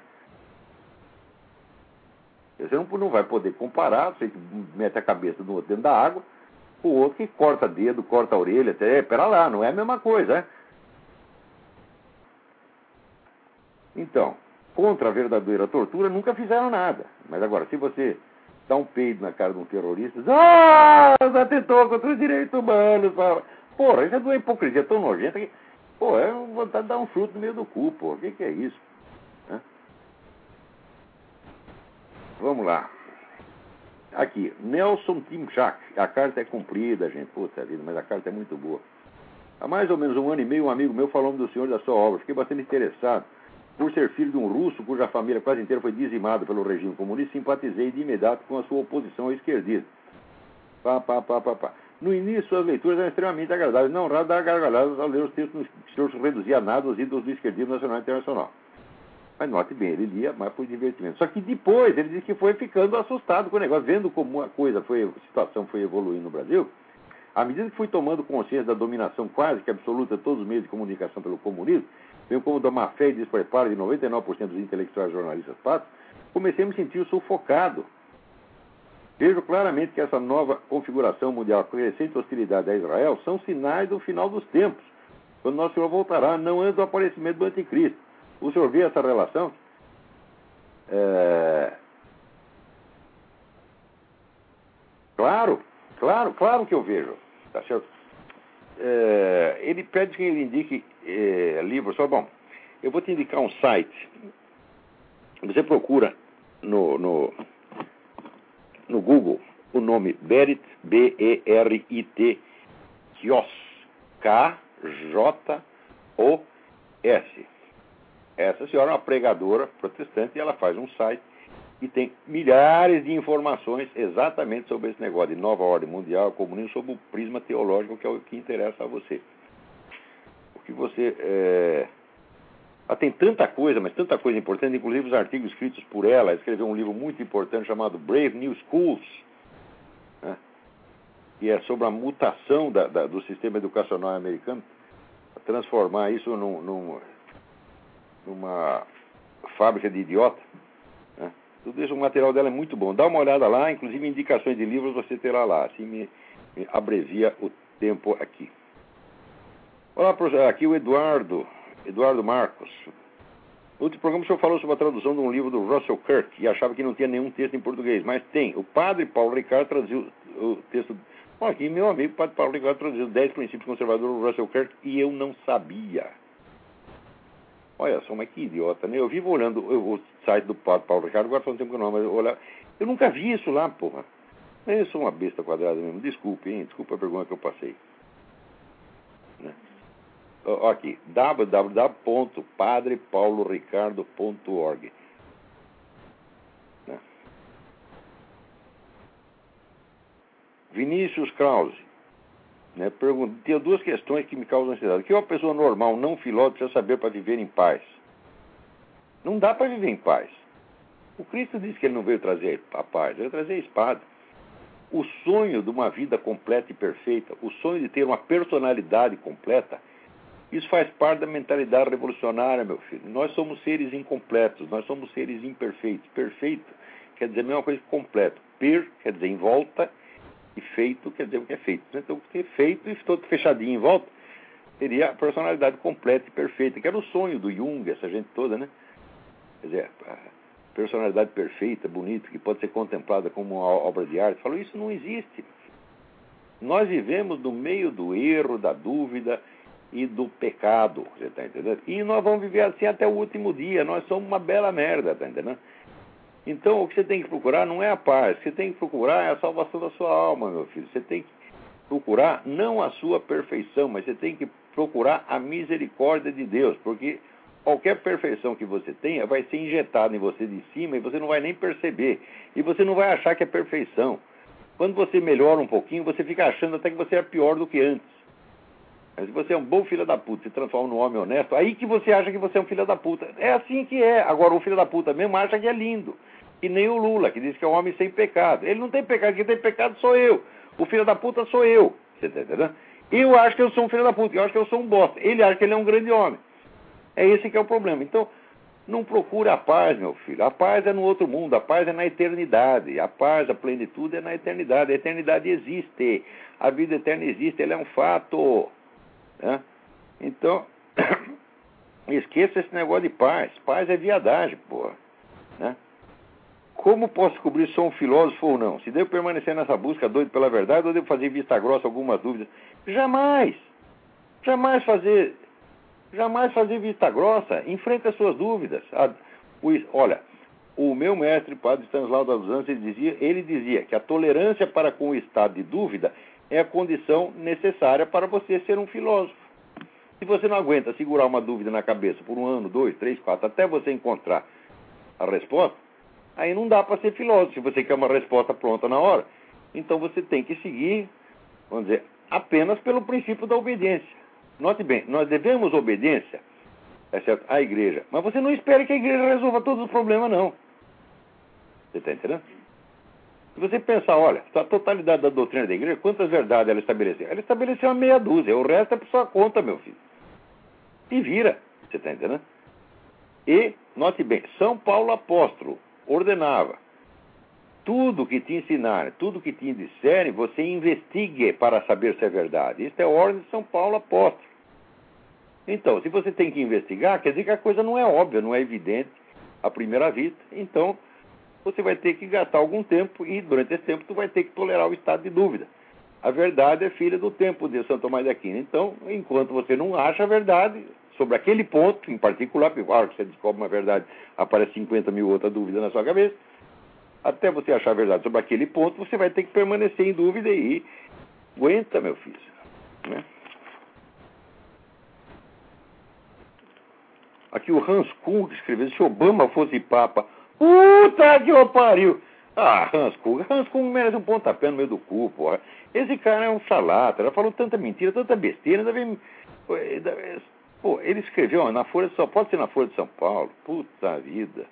Você não vai poder comparar, você que mete a cabeça do outro dentro da água, com o outro que corta dedo, corta a orelha, até, pera lá, não é a mesma coisa, né? Então, contra a verdadeira tortura, nunca fizeram nada. Mas agora, se você dá um peido na cara de um terrorista, atentou contra os direitos humanos, porra, isso é de uma hipocrisia tão nojenta que, pô, é vontade de dar um chute no meio do cu, pô, o que é isso? Né? Vamos lá. Aqui, Nelson Timchak. A carta é comprida, gente. Puta vida, mas a carta é muito boa. Há mais ou menos 1 ano e meio, um amigo meu falou do senhor da sua obra. Fiquei bastante interessado. Por ser filho de um russo cuja família quase inteira foi dizimada pelo regime comunista, simpatizei de imediato com a sua oposição ao esquerdismo. No início, suas leituras eram extremamente agradáveis. Não raro dar gargalhadas ao ler os textos que o senhor reduzia a nada os ídolos do esquerdismo nacional e internacional. Mas note bem, ele lia mais por divertimento. Só que depois ele disse que foi ficando assustado com o negócio, vendo como a situação foi evoluindo no Brasil. À medida que fui tomando consciência da dominação quase que absoluta de todos os meios de comunicação pelo comunismo, bem como da má fé e despreparo de 99% dos intelectuais jornalistas patos, comecei a me sentir sufocado. Vejo claramente que essa nova configuração mundial com crescente hostilidade a Israel são sinais do final dos tempos, quando nosso Senhor voltará, não antes do aparecimento do anticristo. O senhor vê essa relação? Claro que eu vejo. Tá certo? Ele pede que ele indique livros. Só, bom, eu vou te indicar um site. Você procura no Google o nome Berit, B-E-R-I-T, Kjos, K-J-O-S. Essa senhora é uma pregadora protestante e ela faz um site que tem milhares de informações exatamente sobre esse negócio de nova ordem mundial, comunismo, sob o prisma teológico, que é o que interessa a você. Porque você... Ela tem tanta coisa, mas tanta coisa importante, inclusive os artigos escritos por ela. Ela escreveu um livro muito importante chamado Brave New Schools, né? Que é sobre a mutação do sistema educacional americano, transformar isso numa fábrica de idiota. Né? Tudo isso, o material dela é muito bom. Dá uma olhada lá, inclusive indicações de livros você terá lá. Assim me abrevia o tempo aqui. Olá, aqui o Eduardo Marcos. No último programa o senhor falou sobre a tradução de um livro do Russell Kirk e achava que não tinha nenhum texto em português, mas tem. O padre Paulo Ricardo traduziu o texto. Bom, aqui meu amigo, o padre Paulo Ricardo, traduziu 10 princípios conservadores do Russell Kirk e eu não sabia. Olha só, mas que idiota, né? Eu vivo olhando o site do padre Paulo Ricardo, agora faz um tempo que eu não, mas eu nunca vi isso lá, porra. Eu sou uma besta quadrada mesmo. Desculpe, hein? Desculpa a vergonha que eu passei. Né? Aqui, www.padrepauloricardo.org. Né? Vinícius Krause, né, tinha 2 questões que me causam ansiedade. O que uma pessoa normal, não filósofa, precisa saber para viver em paz? Não dá para viver em paz. O Cristo disse que ele não veio trazer a paz, ele veio trazer a espada. O sonho de uma vida completa e perfeita, o sonho de ter uma personalidade completa, isso faz parte da mentalidade revolucionária, meu filho. Nós somos seres incompletos, nós somos seres imperfeitos. Perfeito quer dizer a mesma coisa que completo. Per quer dizer em volta e feito quer dizer o que é feito. Então, ter feito e todo fechadinho em volta seria a personalidade completa e perfeita, que era o sonho do Jung, essa gente toda, né? Quer dizer, a personalidade perfeita, bonita, que pode ser contemplada como uma obra de arte. Falou, isso não existe. Nós vivemos no meio do erro, da dúvida e do pecado, você está entendendo? E nós vamos viver assim até o último dia. Nós somos uma bela merda, está entendendo? Então, o que você tem que procurar não é a paz. O que você tem que procurar é a salvação da sua alma, meu filho. Você tem que procurar não a sua perfeição, mas você tem que procurar a misericórdia de Deus, porque qualquer perfeição que você tenha vai ser injetada em você de cima e você não vai nem perceber. E você não vai achar que é perfeição. Quando você melhora um pouquinho, você fica achando até que você é pior do que antes. Mas se você é um bom filho da puta, se transforma num homem honesto, aí que você acha que você é um filho da puta. É assim que é. Agora, o filho da puta mesmo acha que é lindo. Que nem o Lula, que diz que é um homem sem pecado. Ele não tem pecado, quem tem pecado sou eu. O filho da puta sou eu. Você tá entendendo? Eu acho que eu sou um filho da puta, eu acho que eu sou um bosta. Ele acha que ele é um grande homem. É esse que é o problema. Então, não procure a paz, meu filho. A paz é no outro mundo, a paz é na eternidade. A paz, a plenitude é na eternidade. A eternidade existe. A vida eterna existe, ela é um fato. Né? Então, esqueça esse negócio de paz. Paz é viadagem, porra. Né? Como posso descobrir se sou um filósofo ou não? Se devo permanecer nessa busca doido pela verdade ou devo fazer vista grossa algumas dúvidas? Jamais! Jamais fazer vista grossa. Enfrente as suas dúvidas. Olha, o meu mestre, padre Stanislau dos Anjos, ele dizia que a tolerância para com o estado de dúvida é a condição necessária para você ser um filósofo. Se você não aguenta segurar uma dúvida na cabeça por 1 ano, 2, 3, 4, até você encontrar a resposta, aí não dá para ser filósofo. Se você quer uma resposta pronta na hora, então você tem que seguir, vamos dizer, apenas pelo princípio da obediência. Note bem, nós devemos obediência, é certo, à igreja, mas você não espere que a igreja resolva todos os problemas, não. Você está entendendo? Se você pensar, olha, a totalidade da doutrina da igreja, quantas verdades ela estabeleceu? Ela estabeleceu uma meia dúzia, o resto é por sua conta, meu filho. E vira, você está entendendo? E, note bem, São Paulo apóstolo ordenava, tudo que te ensinarem, tudo que te disserem, você investigue para saber se é verdade. Isso é a ordem de São Paulo apóstolo. Então, se você tem que investigar, quer dizer que a coisa não é óbvia, não é evidente à primeira vista. Então, você vai ter que gastar algum tempo e, durante esse tempo, tu vai ter que tolerar o estado de dúvida. A verdade é filha do tempo, de Santo Tomás de Aquino. Então, enquanto você não acha a verdade sobre aquele ponto em particular, porque, claro, que você descobre uma verdade, aparece 50 mil outras dúvidas na sua cabeça, até você achar a verdade sobre aquele ponto, você vai ter que permanecer em dúvida e aguenta, meu filho. Né? Aqui o Hans Kung escreveu, se Obama fosse papa, puta que o pariu! Ah, Hans Kung merece um pontapé no meio do cu, porra. Esse cara é um salata, ele falou tanta mentira, tanta besteira, pô, ele escreveu na Folha de São Paulo, pode ser na Folha de São Paulo, puta vida.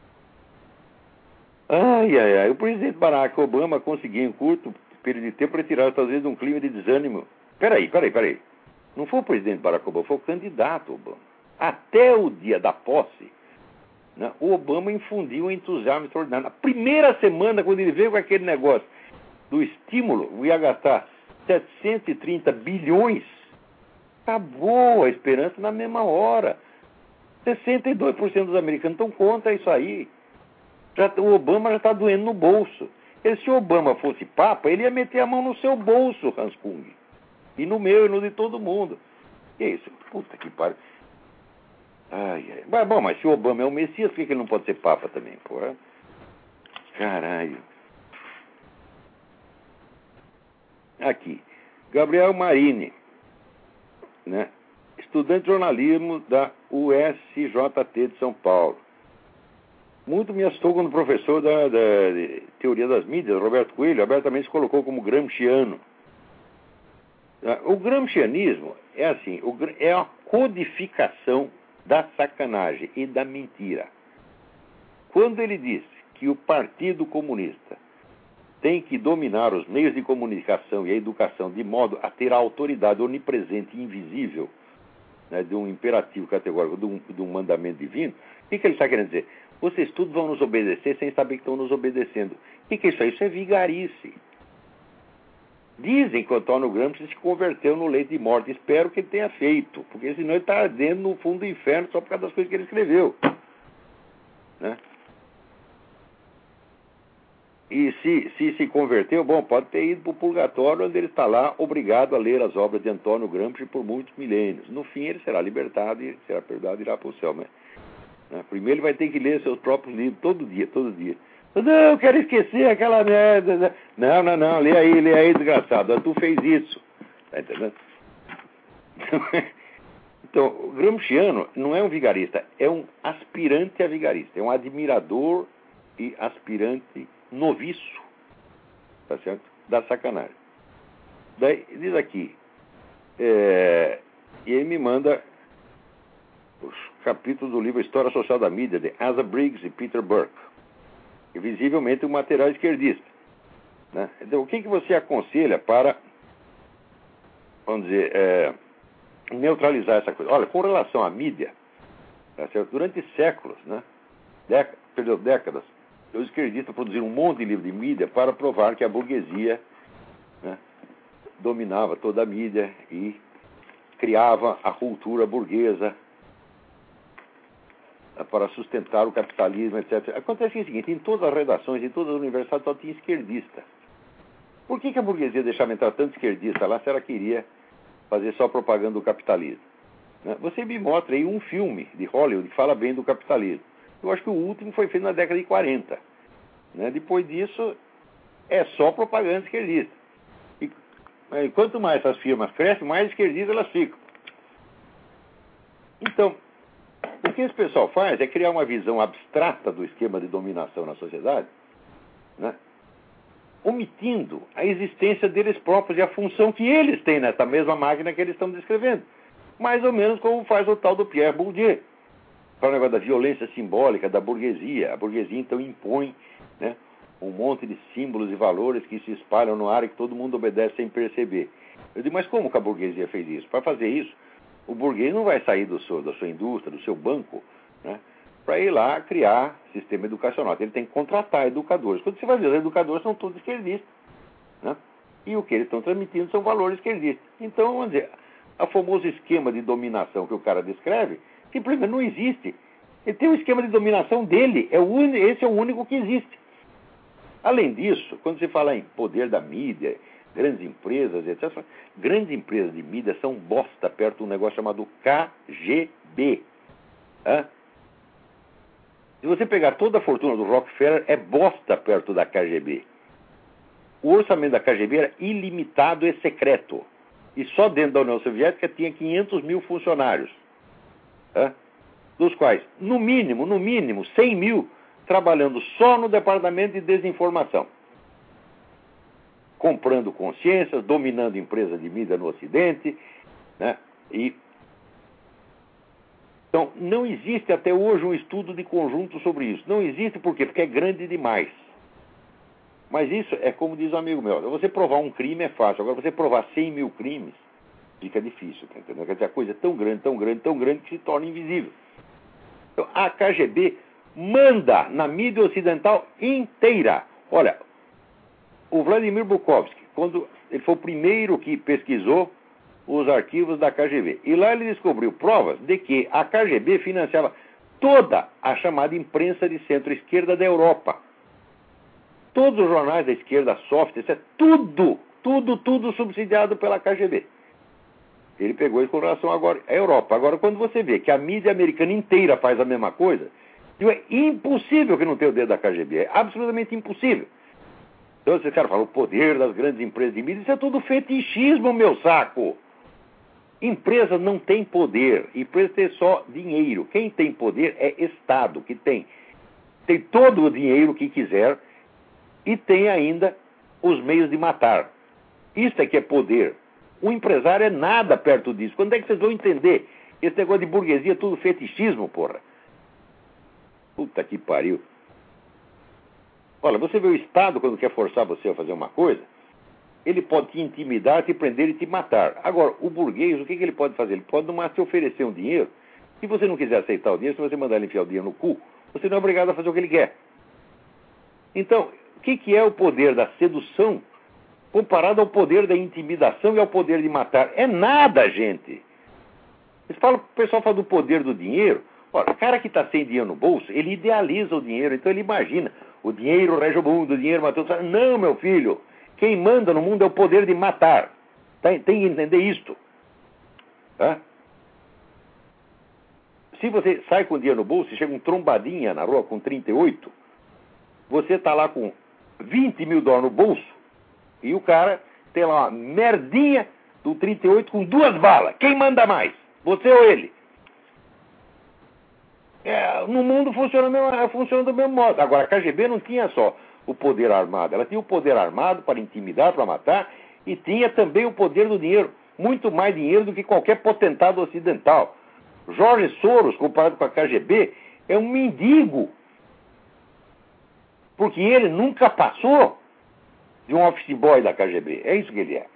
Ai, o presidente Barack Obama conseguiu em curto período de tempo retirar os Estados Unidos de um clima de desânimo. Peraí. Não foi o presidente Barack Obama, foi o candidato Obama. Até o dia da posse, né, o Obama infundiu um entusiasmo extraordinário. Na primeira semana, quando ele veio com aquele negócio do estímulo, ia gastar 730 bilhões, acabou a esperança na mesma hora. 62% dos americanos estão contra isso aí. O Obama já está doendo no bolso. Se o Obama fosse papa, ele ia meter a mão no seu bolso, Hans Kung. E no meu e no de todo mundo. Que isso? Puta que pariu. Bom, mas se o Obama é o Messias, por que ele não pode ser papa também, porra? Caralho. Aqui. Gabriel Marini, né? Estudante de jornalismo da USJT de São Paulo. Muito me assustou quando o professor da teoria das mídias, Roberto Coelho, abertamente se colocou como gramsciano. O gramscianismo é assim, é a codificação da sacanagem e da mentira. Quando ele diz que o Partido Comunista tem que dominar os meios de comunicação e a educação de modo a ter a autoridade onipresente e invisível, né, de um imperativo categórico, de um mandamento divino, o que ele está querendo dizer? Vocês todos vão nos obedecer sem saber que estão nos obedecendo. O que é isso aí? Isso é vigarice. Dizem que o Antônio Gramsci se converteu no leito de morte. Espero que ele tenha feito, porque senão ele está ardendo no fundo do inferno só por causa das coisas que ele escreveu. Né? E se converteu, bom, pode ter ido para o purgatório, onde ele está lá obrigado a ler as obras de Antônio Gramsci por muitos milênios. No fim, ele será libertado e será perdoado e irá para o céu. Né? Primeiro, ele vai ter que ler seus próprios livros todo dia. Não, eu quero esquecer aquela merda. Não, lê aí, desgraçado. Tu fez isso. Tá entendendo? Então, o Gramsciano não é um vigarista, é um aspirante a vigarista. É um admirador e aspirante noviço. Tá certo? Da sacanagem. Daí, diz aqui. E ele me manda os capítulos do livro História Social da Mídia, de Asa Briggs e Peter Burke. E visivelmente um material esquerdista. Né? Então, o que você aconselha para, vamos dizer, neutralizar essa coisa? Olha, com relação à mídia, tá certo? Durante séculos, né? Décadas, os esquerdistas produziram um monte de livros de mídia para provar que a burguesia, né, dominava toda a mídia e criava a cultura burguesa para sustentar o capitalismo, etc. Acontece o seguinte, em todas as redações, em todas as universidades, só tinha esquerdista. Por que a burguesia deixava entrar tanto esquerdista lá se ela queria fazer só propaganda do capitalismo? Né? Você me mostra aí um filme de Hollywood que fala bem do capitalismo. Eu acho que o último foi feito na década de 40. Né? Depois disso, é só propaganda esquerdista. E quanto mais essas firmas crescem, mais esquerdistas elas ficam. Então, o que esse pessoal faz é criar uma visão abstrata do esquema de dominação na sociedade, né, omitindo a existência deles próprios e a função que eles têm nessa mesma máquina que eles estão descrevendo. Mais ou menos como faz o tal do Pierre Bourdieu. Fala o negócio da violência simbólica da burguesia. A burguesia, então, impõe, né, um monte de símbolos e valores que se espalham no ar e que todo mundo obedece sem perceber. Eu digo, mas como que a burguesia fez isso? Para fazer isso, o burguês não vai sair da sua indústria, do seu banco, né, para ir lá criar sistema educacional. Ele tem que contratar educadores. Quando você vai ver, os educadores são todos esquerdistas. Né, e o que eles estão transmitindo são valores esquerdistas. Então, vamos dizer, o famoso esquema de dominação que o cara descreve, simplesmente não existe. Ele tem um esquema de dominação dele. Esse é o único que existe. Além disso, quando se fala em poder da mídia, grandes empresas, etc., grandes empresas de mídia são bosta perto de um negócio chamado KGB. Se você pegar toda a fortuna do Rockefeller, é bosta perto da KGB. O orçamento da KGB era ilimitado e secreto. E só dentro da União Soviética tinha 500 mil funcionários. Dos quais, no mínimo, 100 mil trabalhando só no departamento de desinformação. Comprando consciências, dominando empresas de mídia no Ocidente, né? Então, não existe até hoje um estudo de conjunto sobre isso. Não existe por quê? Porque é grande demais. Mas isso é como diz um amigo meu, você provar um crime é fácil, agora você provar 100 mil crimes fica difícil, tá entendendo? Quer dizer, a coisa é tão grande que se torna invisível. Então, a KGB manda na mídia ocidental inteira. Olha, o Vladimir Bukovsky, quando ele foi o primeiro que pesquisou os arquivos da KGB. E lá ele descobriu provas de que a KGB financiava toda a chamada imprensa de centro-esquerda da Europa. Todos os jornais da esquerda soft, isso é tudo subsidiado pela KGB. Ele pegou isso com relação agora à Europa. Agora, quando você vê que a mídia americana inteira faz a mesma coisa, é impossível que não tenha o dedo da KGB. É absolutamente impossível. Então, esse cara fala, o poder das grandes empresas de mídia, isso é tudo fetichismo, meu saco. Empresa não tem poder. Empresa tem só dinheiro. Quem tem poder é Estado, que tem todo o dinheiro que quiser e tem ainda os meios de matar. Isso é que é poder. O empresário é nada perto disso. Quando é que vocês vão entender? Esse negócio de burguesia é tudo fetichismo, porra. Puta que pariu. Olha, você vê o Estado, quando quer forçar você a fazer uma coisa, ele pode te intimidar, te prender e te matar. Agora, o burguês, o que ele pode fazer? Ele pode, no máximo, te oferecer um dinheiro. Se você não quiser aceitar o dinheiro, se você mandar ele enfiar o dinheiro no cu, você não é obrigado a fazer o que ele quer. Então, o que é o poder da sedução comparado ao poder da intimidação e ao poder de matar? É nada, gente. O pessoal fala do poder do dinheiro. Olha, o cara que está sem dinheiro no bolso, ele idealiza o dinheiro, então ele imagina, o dinheiro rege o mundo, o dinheiro matou. Não, meu filho, quem manda no mundo é o poder de matar. Tem que entender isto. Tá? Se você sai com dinheiro no bolso e chega um trombadinha na rua com 38, você está lá com 20 mil dólares no bolso e o cara tem lá uma merdinha do 38 com 2 balas. Quem manda mais? Você ou ele? No mundo funciona do mesmo modo. Agora, a KGB não tinha só o poder armado. Ela tinha o poder armado para intimidar, para matar, e tinha também o poder do dinheiro. Muito mais dinheiro do que qualquer potentado ocidental. Jorge Soros, comparado com a KGB, é um mendigo. Porque ele nunca passou de um office boy da KGB. É isso que ele é.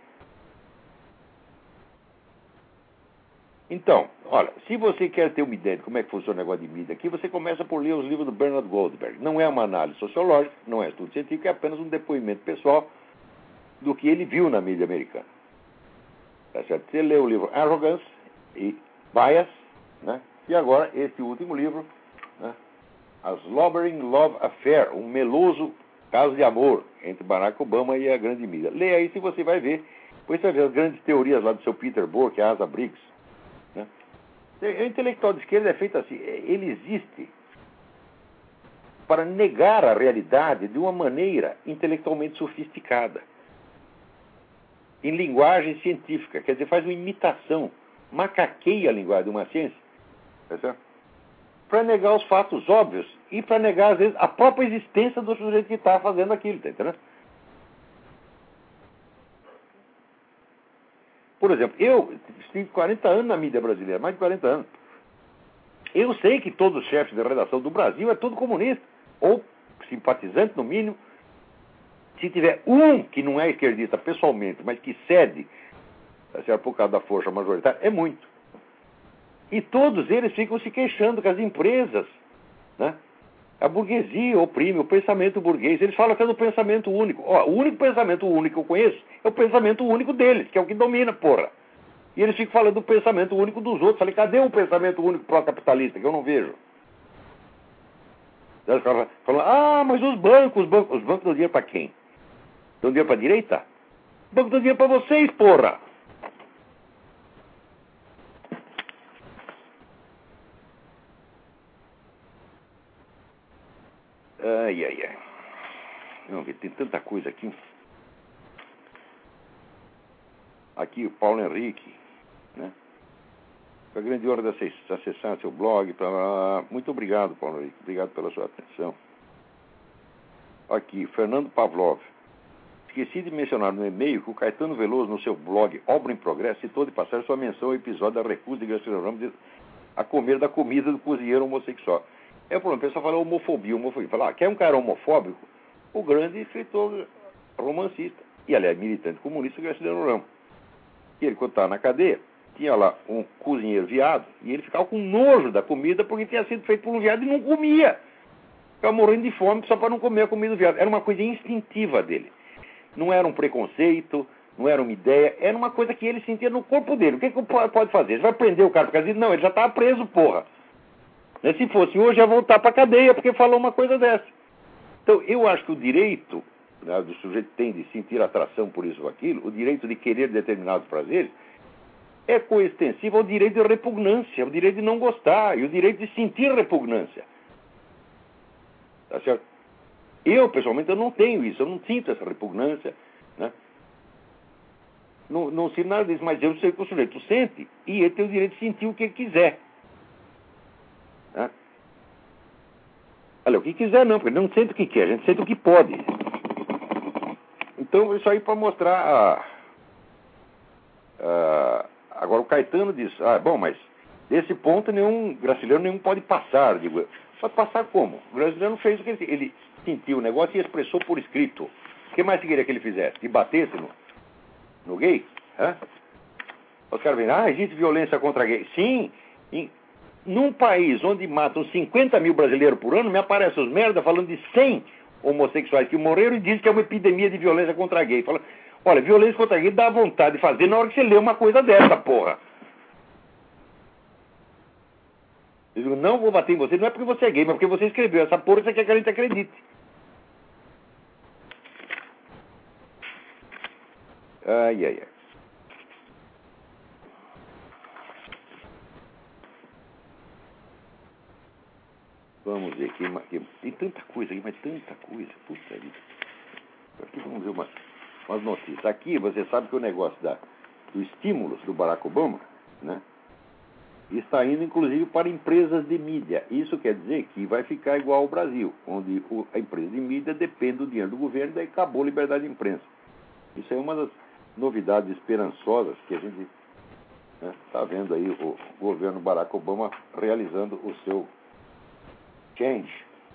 Então, olha, se você quer ter uma ideia de como é que funciona o negócio de mídia aqui, você começa por ler os livros do Bernard Goldberg. Não é uma análise sociológica, não é estudo científico, é apenas um depoimento pessoal do que ele viu na mídia americana. Tá certo? Você lê o livro Arrogance e Bias, né? E agora esse último livro, né? A Slobbering Love Affair, um meloso caso de amor entre Barack Obama e a grande mídia. Leia aí se você vai ver. Depois você vai ver as grandes teorias lá do seu Peter Burke, Asa Briggs. O intelectual de esquerda é feito assim, ele existe para negar a realidade de uma maneira intelectualmente sofisticada, em linguagem científica, quer dizer, faz uma imitação, macaqueia a linguagem de uma ciência, para negar os fatos óbvios e para negar, às vezes, a própria existência do sujeito que está fazendo aquilo, tá entendendo? Por exemplo, eu estive 40 anos na mídia brasileira, mais de 40 anos. Eu sei que todos os chefes de redação do Brasil é tudo comunista, ou simpatizante no mínimo. Se tiver um que não é esquerdista pessoalmente, mas que cede, por causa da força majoritária, é muito. E todos eles ficam se queixando que as empresas, né, a burguesia oprime o pensamento burguês. Eles falam que é do pensamento único. O único pensamento único que eu conheço é o pensamento único deles, que é o que domina, porra. E eles ficam falando do pensamento único dos outros. Falei, cadê o pensamento único pró-capitalista, que eu não vejo? Eles falam, mas os bancos dão dinheiro para quem? Dão dinheiro para a direita? Os bancos dão dinheiro para vocês, porra! Ai. Vamos ver, tem tanta coisa aqui. Aqui o Paulo Henrique, né? Foi a grande hora de acessar seu blog. Muito obrigado, Paulo Henrique. Obrigado pela sua atenção. Aqui, Fernando Pavlov. Esqueci de mencionar no e-mail que o Caetano Veloso, no seu blog Obra em Progresso, citou de passar sua menção ao episódio da recusa de Graciliano Ramos a comer da comida do cozinheiro homossexual. É o problema, o pessoal fala homofobia. Fala, quer um cara homofóbico? O grande escritor romancista, e aliás, militante comunista, Graciliano Ramos. E ele, quando estava na cadeia, tinha lá um cozinheiro viado, e ele ficava com nojo da comida porque tinha sido feito por um viado e não comia. Ficava morrendo de fome só para não comer a comida do viado. Era uma coisa instintiva dele. Não era um preconceito, não era uma ideia, era uma coisa que ele sentia no corpo dele. O que pode fazer? Ele vai prender o cara por causa disso? Não, ele já estava preso, porra. Se fosse hoje, ia voltar para a cadeia porque falou uma coisa dessa. Então, eu acho que o direito, né, do sujeito tem de sentir atração por isso ou aquilo, o direito de querer determinados prazeres, é coextensivo ao direito de repugnância, ao direito de não gostar e o direito de sentir repugnância. Tá certo? Eu, pessoalmente, eu não tenho isso, eu não sinto essa repugnância, né? Não sinto nada disso, mas eu sei que o sujeito sente e ele tem o direito de sentir o que ele quiser. Né? Olha, o que quiser não, porque ele não sente o que quer, a gente sente o que pode. Então, isso aí para mostrar agora o Caetano diz, bom, mas desse ponto Graciliano nenhum pode passar. Digo, pode passar como? O Graciliano fez o que ele sentiu o negócio e expressou por escrito. O que mais você queria que ele fizesse? Que batesse no gay? Hã? Os caras vêm, existe violência contra gay. Sim, num país onde matam 50 mil brasileiros por ano, me aparecem os merda falando de 100 homossexuais que morreram e dizem que é uma epidemia de violência contra gay. Fala, olha, violência contra gay dá vontade de fazer na hora que você lê uma coisa dessa, porra. Eu digo, não vou bater em você, não é porque você é gay, mas porque você escreveu essa porra, você quer que a gente acredite. Ai, ai, ai. Vamos ver aqui, tem tanta coisa aqui, mas tanta coisa, puta vida. Aqui vamos ver umas notícias. Aqui você sabe que o negócio do estímulos do Barack Obama, né, está indo inclusive para empresas de mídia. Isso quer dizer que vai ficar igual ao Brasil, onde a empresa de mídia depende do dinheiro do governo, daí acabou a liberdade de imprensa. Isso é uma das novidades esperançosas que a gente está vendo aí o governo Barack Obama realizando o seu change.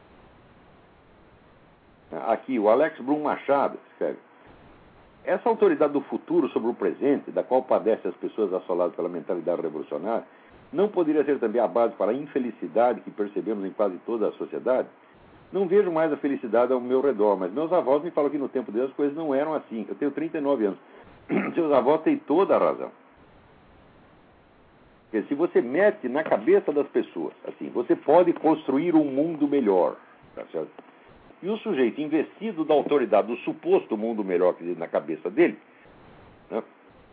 Aqui, o Alex Blum Machado escreve: essa autoridade do futuro sobre o presente, da qual padecem as pessoas assoladas pela mentalidade revolucionária, não poderia ser também a base para a infelicidade que percebemos em quase toda a sociedade? Não vejo mais a felicidade ao meu redor, mas meus avós me falam que no tempo deles as coisas não eram assim. Eu tenho 39 anos. Seus avós têm toda a razão. Porque se você mete na cabeça das pessoas, assim, você pode construir um mundo melhor, tá certo? E o sujeito investido da autoridade do suposto mundo melhor que na cabeça dele, né,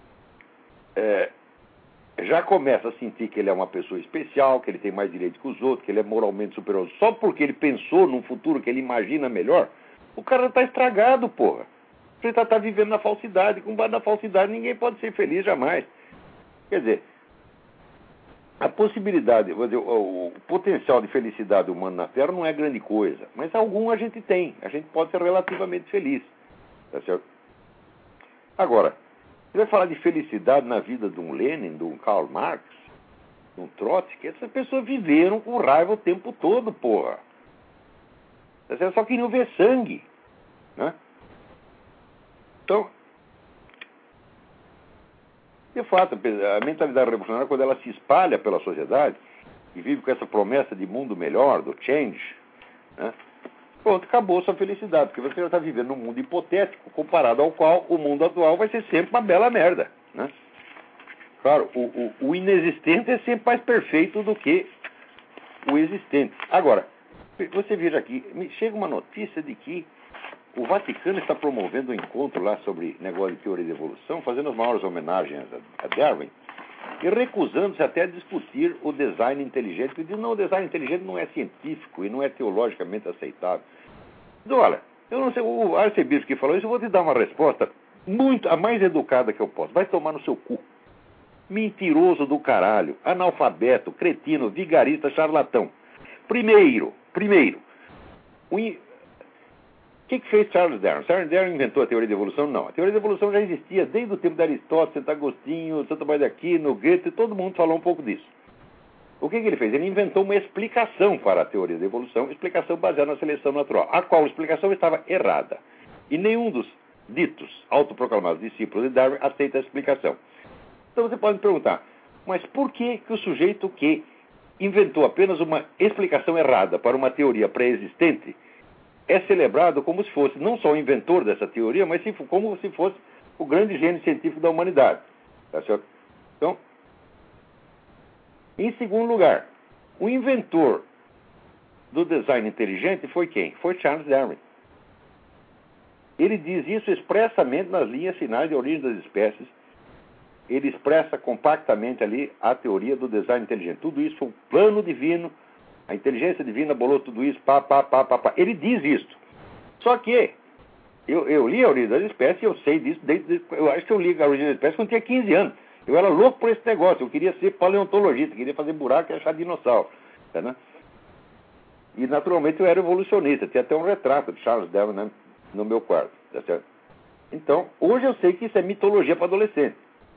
já começa a sentir que ele é uma pessoa especial, que ele tem mais direito que os outros, que ele é moralmente superior. Só porque ele pensou num futuro que ele imagina melhor, o cara está estragado, porra. Você está vivendo na falsidade. Com base na falsidade, ninguém pode ser feliz jamais. Quer dizer, a possibilidade, o potencial de felicidade humana na Terra não é grande coisa, mas algum a gente tem. A gente pode ser relativamente feliz. Tá certo? Agora, você vai falar de felicidade na vida de um Lenin, de um Karl Marx, de um Trotsky? Essas pessoas viveram com raiva o tempo todo, porra. Tá certo? Só queriam ver sangue, né? Então, de fato, a mentalidade revolucionária, quando ela se espalha pela sociedade e vive com essa promessa de mundo melhor, do change, né, pronto, acabou sua felicidade, porque você já está vivendo num mundo hipotético, comparado ao qual o mundo atual vai ser sempre uma bela merda, né? Claro, o inexistente é sempre mais perfeito do que o existente. Agora, você veja aqui, me chega uma notícia de que o Vaticano está promovendo um encontro lá sobre negócio de teoria de evolução, fazendo as maiores homenagens a Darwin, e recusando-se até a discutir o design inteligente, porque diz, não, o design inteligente não é científico e não é teologicamente aceitável. Então, olha, eu não sei, o arcebispo que falou isso, eu vou te dar uma resposta a mais educada que eu posso. Vai tomar no seu cu. Mentiroso do caralho, analfabeto, cretino, vigarista, charlatão. Primeiro, o que fez Charles Darwin? Charles Darwin inventou a teoria da evolução? Não. A teoria da evolução já existia desde o tempo de Aristóteles, Santo Agostinho, Santo Tomás de Aquino, Goethe, todo mundo falou um pouco disso. O que ele fez? Ele inventou uma explicação para a teoria da evolução, explicação baseada na seleção natural, a qual explicação estava errada. E nenhum dos ditos, autoproclamados discípulos de Darwin aceita a explicação. Então você pode me perguntar, mas por que o sujeito que inventou apenas uma explicação errada para uma teoria pré-existente é celebrado como se fosse não só o inventor dessa teoria, mas como se fosse o grande gênio científico da humanidade? Tá certo? Então, em segundo lugar, o inventor do design inteligente foi quem? Foi Charles Darwin. Ele diz isso expressamente nas linhas finais de Origem das Espécies. Ele expressa compactamente ali a teoria do design inteligente. Tudo isso foi um plano divino. A inteligência divina bolou tudo isso, pá. Ele diz isso. Só que eu li a Origem das Espécies e eu sei disso. Eu acho que eu li a Origem das Espécies quando tinha 15 anos. Eu era louco por esse negócio. Eu queria ser paleontologista, queria fazer buraco e achar dinossauro. Tá, né? E, naturalmente, eu era evolucionista. Tinha até um retrato de Charles Darwin no meu quarto. Tá certo? Então, hoje eu sei que isso é mitologia para adolescente.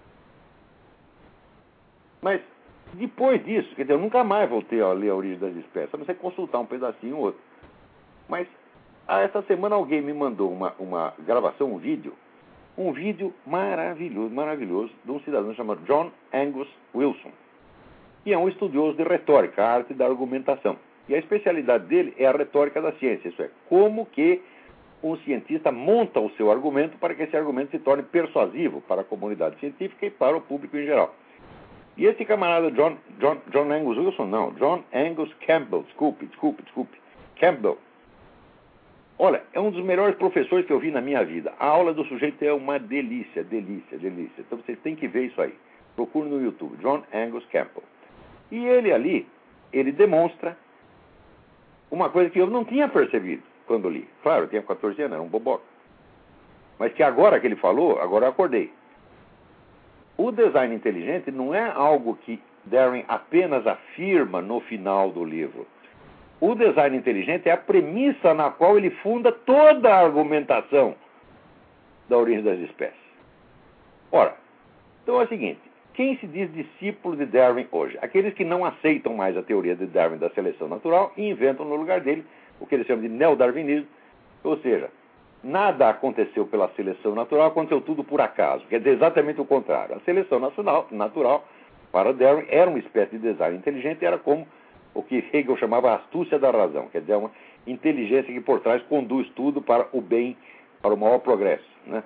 Mas, depois disso, quer dizer, eu nunca mais voltei a ler a Origem das Espécies, a não ser consultar um pedacinho ou outro. Mas, Essa semana alguém me mandou uma gravação, um vídeo maravilhoso, maravilhoso, de um cidadão chamado John Angus Wilson, que é um estudioso de retórica, a arte da argumentação. E a especialidade dele é a retórica da ciência, isso é, como que um cientista monta o seu argumento para que esse argumento se torne persuasivo para a comunidade científica e para o público em geral. E esse camarada John Angus Wilson, não, John Angus Campbell, desculpe, Campbell. Olha, é um dos melhores professores que eu vi na minha vida. A aula do sujeito é uma delícia. Então vocês têm que ver isso aí. Procure no YouTube, John Angus Campbell. E ele demonstra uma coisa que eu não tinha percebido quando li. Claro, eu tinha 14 anos, era um boboca. Mas que agora que ele falou, agora eu acordei. O design inteligente não é algo que Darwin apenas afirma no final do livro. O design inteligente é a premissa na qual ele funda toda a argumentação da origem das espécies. Ora, então é o seguinte, quem se diz discípulo de Darwin hoje? Aqueles que não aceitam mais a teoria de Darwin da seleção natural e inventam no lugar dele o que eles chamam de neodarwinismo, ou seja, nada aconteceu pela seleção natural, aconteceu tudo por acaso. Quer dizer exatamente o contrário. A seleção natural, para Darwin, era uma espécie de design inteligente, era como o que Hegel chamava a astúcia da razão, quer dizer, uma inteligência que por trás conduz tudo para o bem, para o maior progresso, né?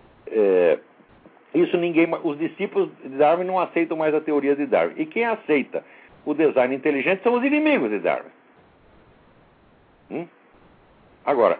Os discípulos de Darwin não aceitam mais a teoria de Darwin. E quem aceita o design inteligente são os inimigos de Darwin. Agora,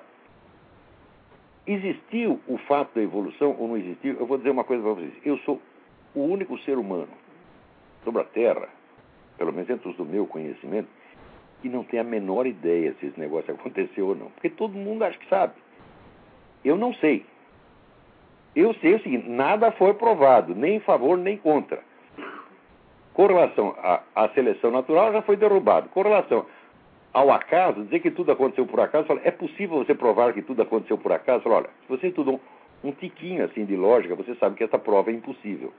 existiu o fato da evolução ou não existiu? Eu vou dizer uma coisa para vocês. Eu sou o único ser humano sobre a Terra, pelo menos dentro do meu conhecimento, que não tem a menor ideia se esse negócio aconteceu ou não. Porque todo mundo acha que sabe. Eu não sei. Eu sei o seguinte, nada foi provado, nem em favor nem contra. Com relação à seleção natural, já foi derrubado. Com relação ao acaso, dizer que tudo aconteceu por acaso, é possível você provar que tudo aconteceu por acaso? Olha, se você estudou um tiquinho assim de lógica, você sabe que essa prova é impossível.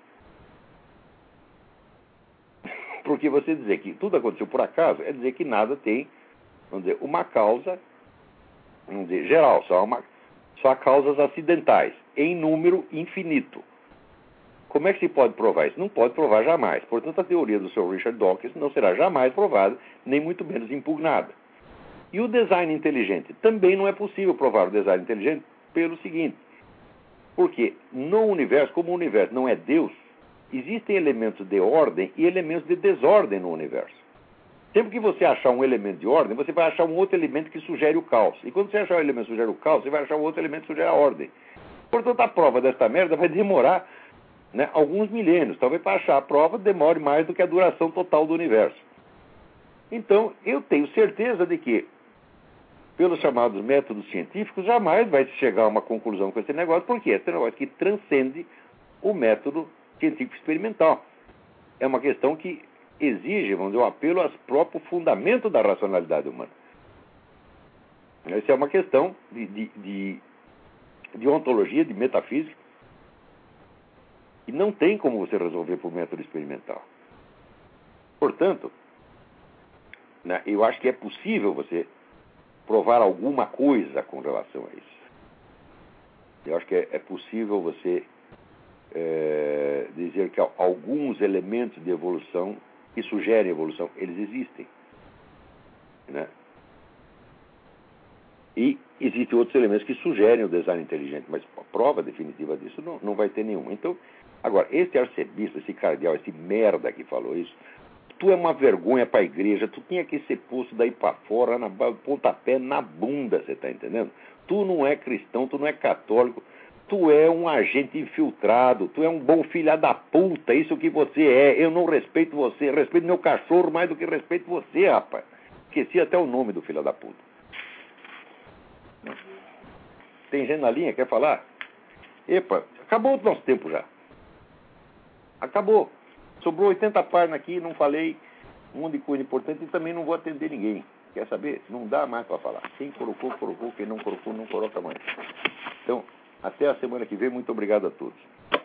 Porque você dizer que tudo aconteceu por acaso é dizer que nada tem, vamos dizer, uma causa, vamos dizer, geral, só causas acidentais, em número infinito. Como é que se pode provar isso? Não pode provar jamais. Portanto, a teoria do Sr. Richard Dawkins não será jamais provada, nem muito menos impugnada. E o design inteligente? Também não é possível provar o design inteligente pelo seguinte, porque no universo, como o universo não é Deus, existem elementos de ordem e elementos de desordem no universo. Sempre que você achar um elemento de ordem, você vai achar um outro elemento que sugere o caos. E quando você achar um elemento que sugere o caos, você vai achar um outro elemento que sugere a ordem. Portanto, a prova desta merda vai demorar, né, alguns milênios. Talvez para achar a prova demore mais do que a duração total do universo. Então, eu tenho certeza de que, pelos chamados métodos científicos, jamais vai se chegar a uma conclusão com esse negócio, porque esse negócio que transcende o método científico experimental. É uma questão que exige, vamos dizer, um apelo ao próprio fundamento da racionalidade humana. Essa é uma questão de ontologia, de metafísica, e não tem como você resolver por método experimental. Portanto, né, eu acho que é possível você provar alguma coisa com relação a isso. Eu acho que é possível você dizer que alguns elementos de evolução que sugerem evolução, eles existem, né? E existem outros elementos que sugerem o design inteligente, mas a prova definitiva disso não vai ter nenhuma. Então, agora, esse arcebispo, esse cardeal, esse merda que falou isso, tu é uma vergonha para a igreja, tu tinha que ser posto daí para fora, pontapé na bunda, você está entendendo? Tu não é cristão, tu não é católico, tu é um agente infiltrado, tu é um bom filho da puta, isso que você é. Eu não respeito você, respeito meu cachorro mais do que respeito você, rapaz. Esqueci até o nome do filho da puta. Tem gente na linha, quer falar? Epa, acabou o nosso tempo já. Acabou. Sobrou 80 páginas aqui, não falei um monte de coisa importante e também não vou atender ninguém. Quer saber? Não dá mais para falar. Quem colocou, colocou. Quem não colocou, não coloca mais. Então, até a semana que vem. Muito obrigado a todos.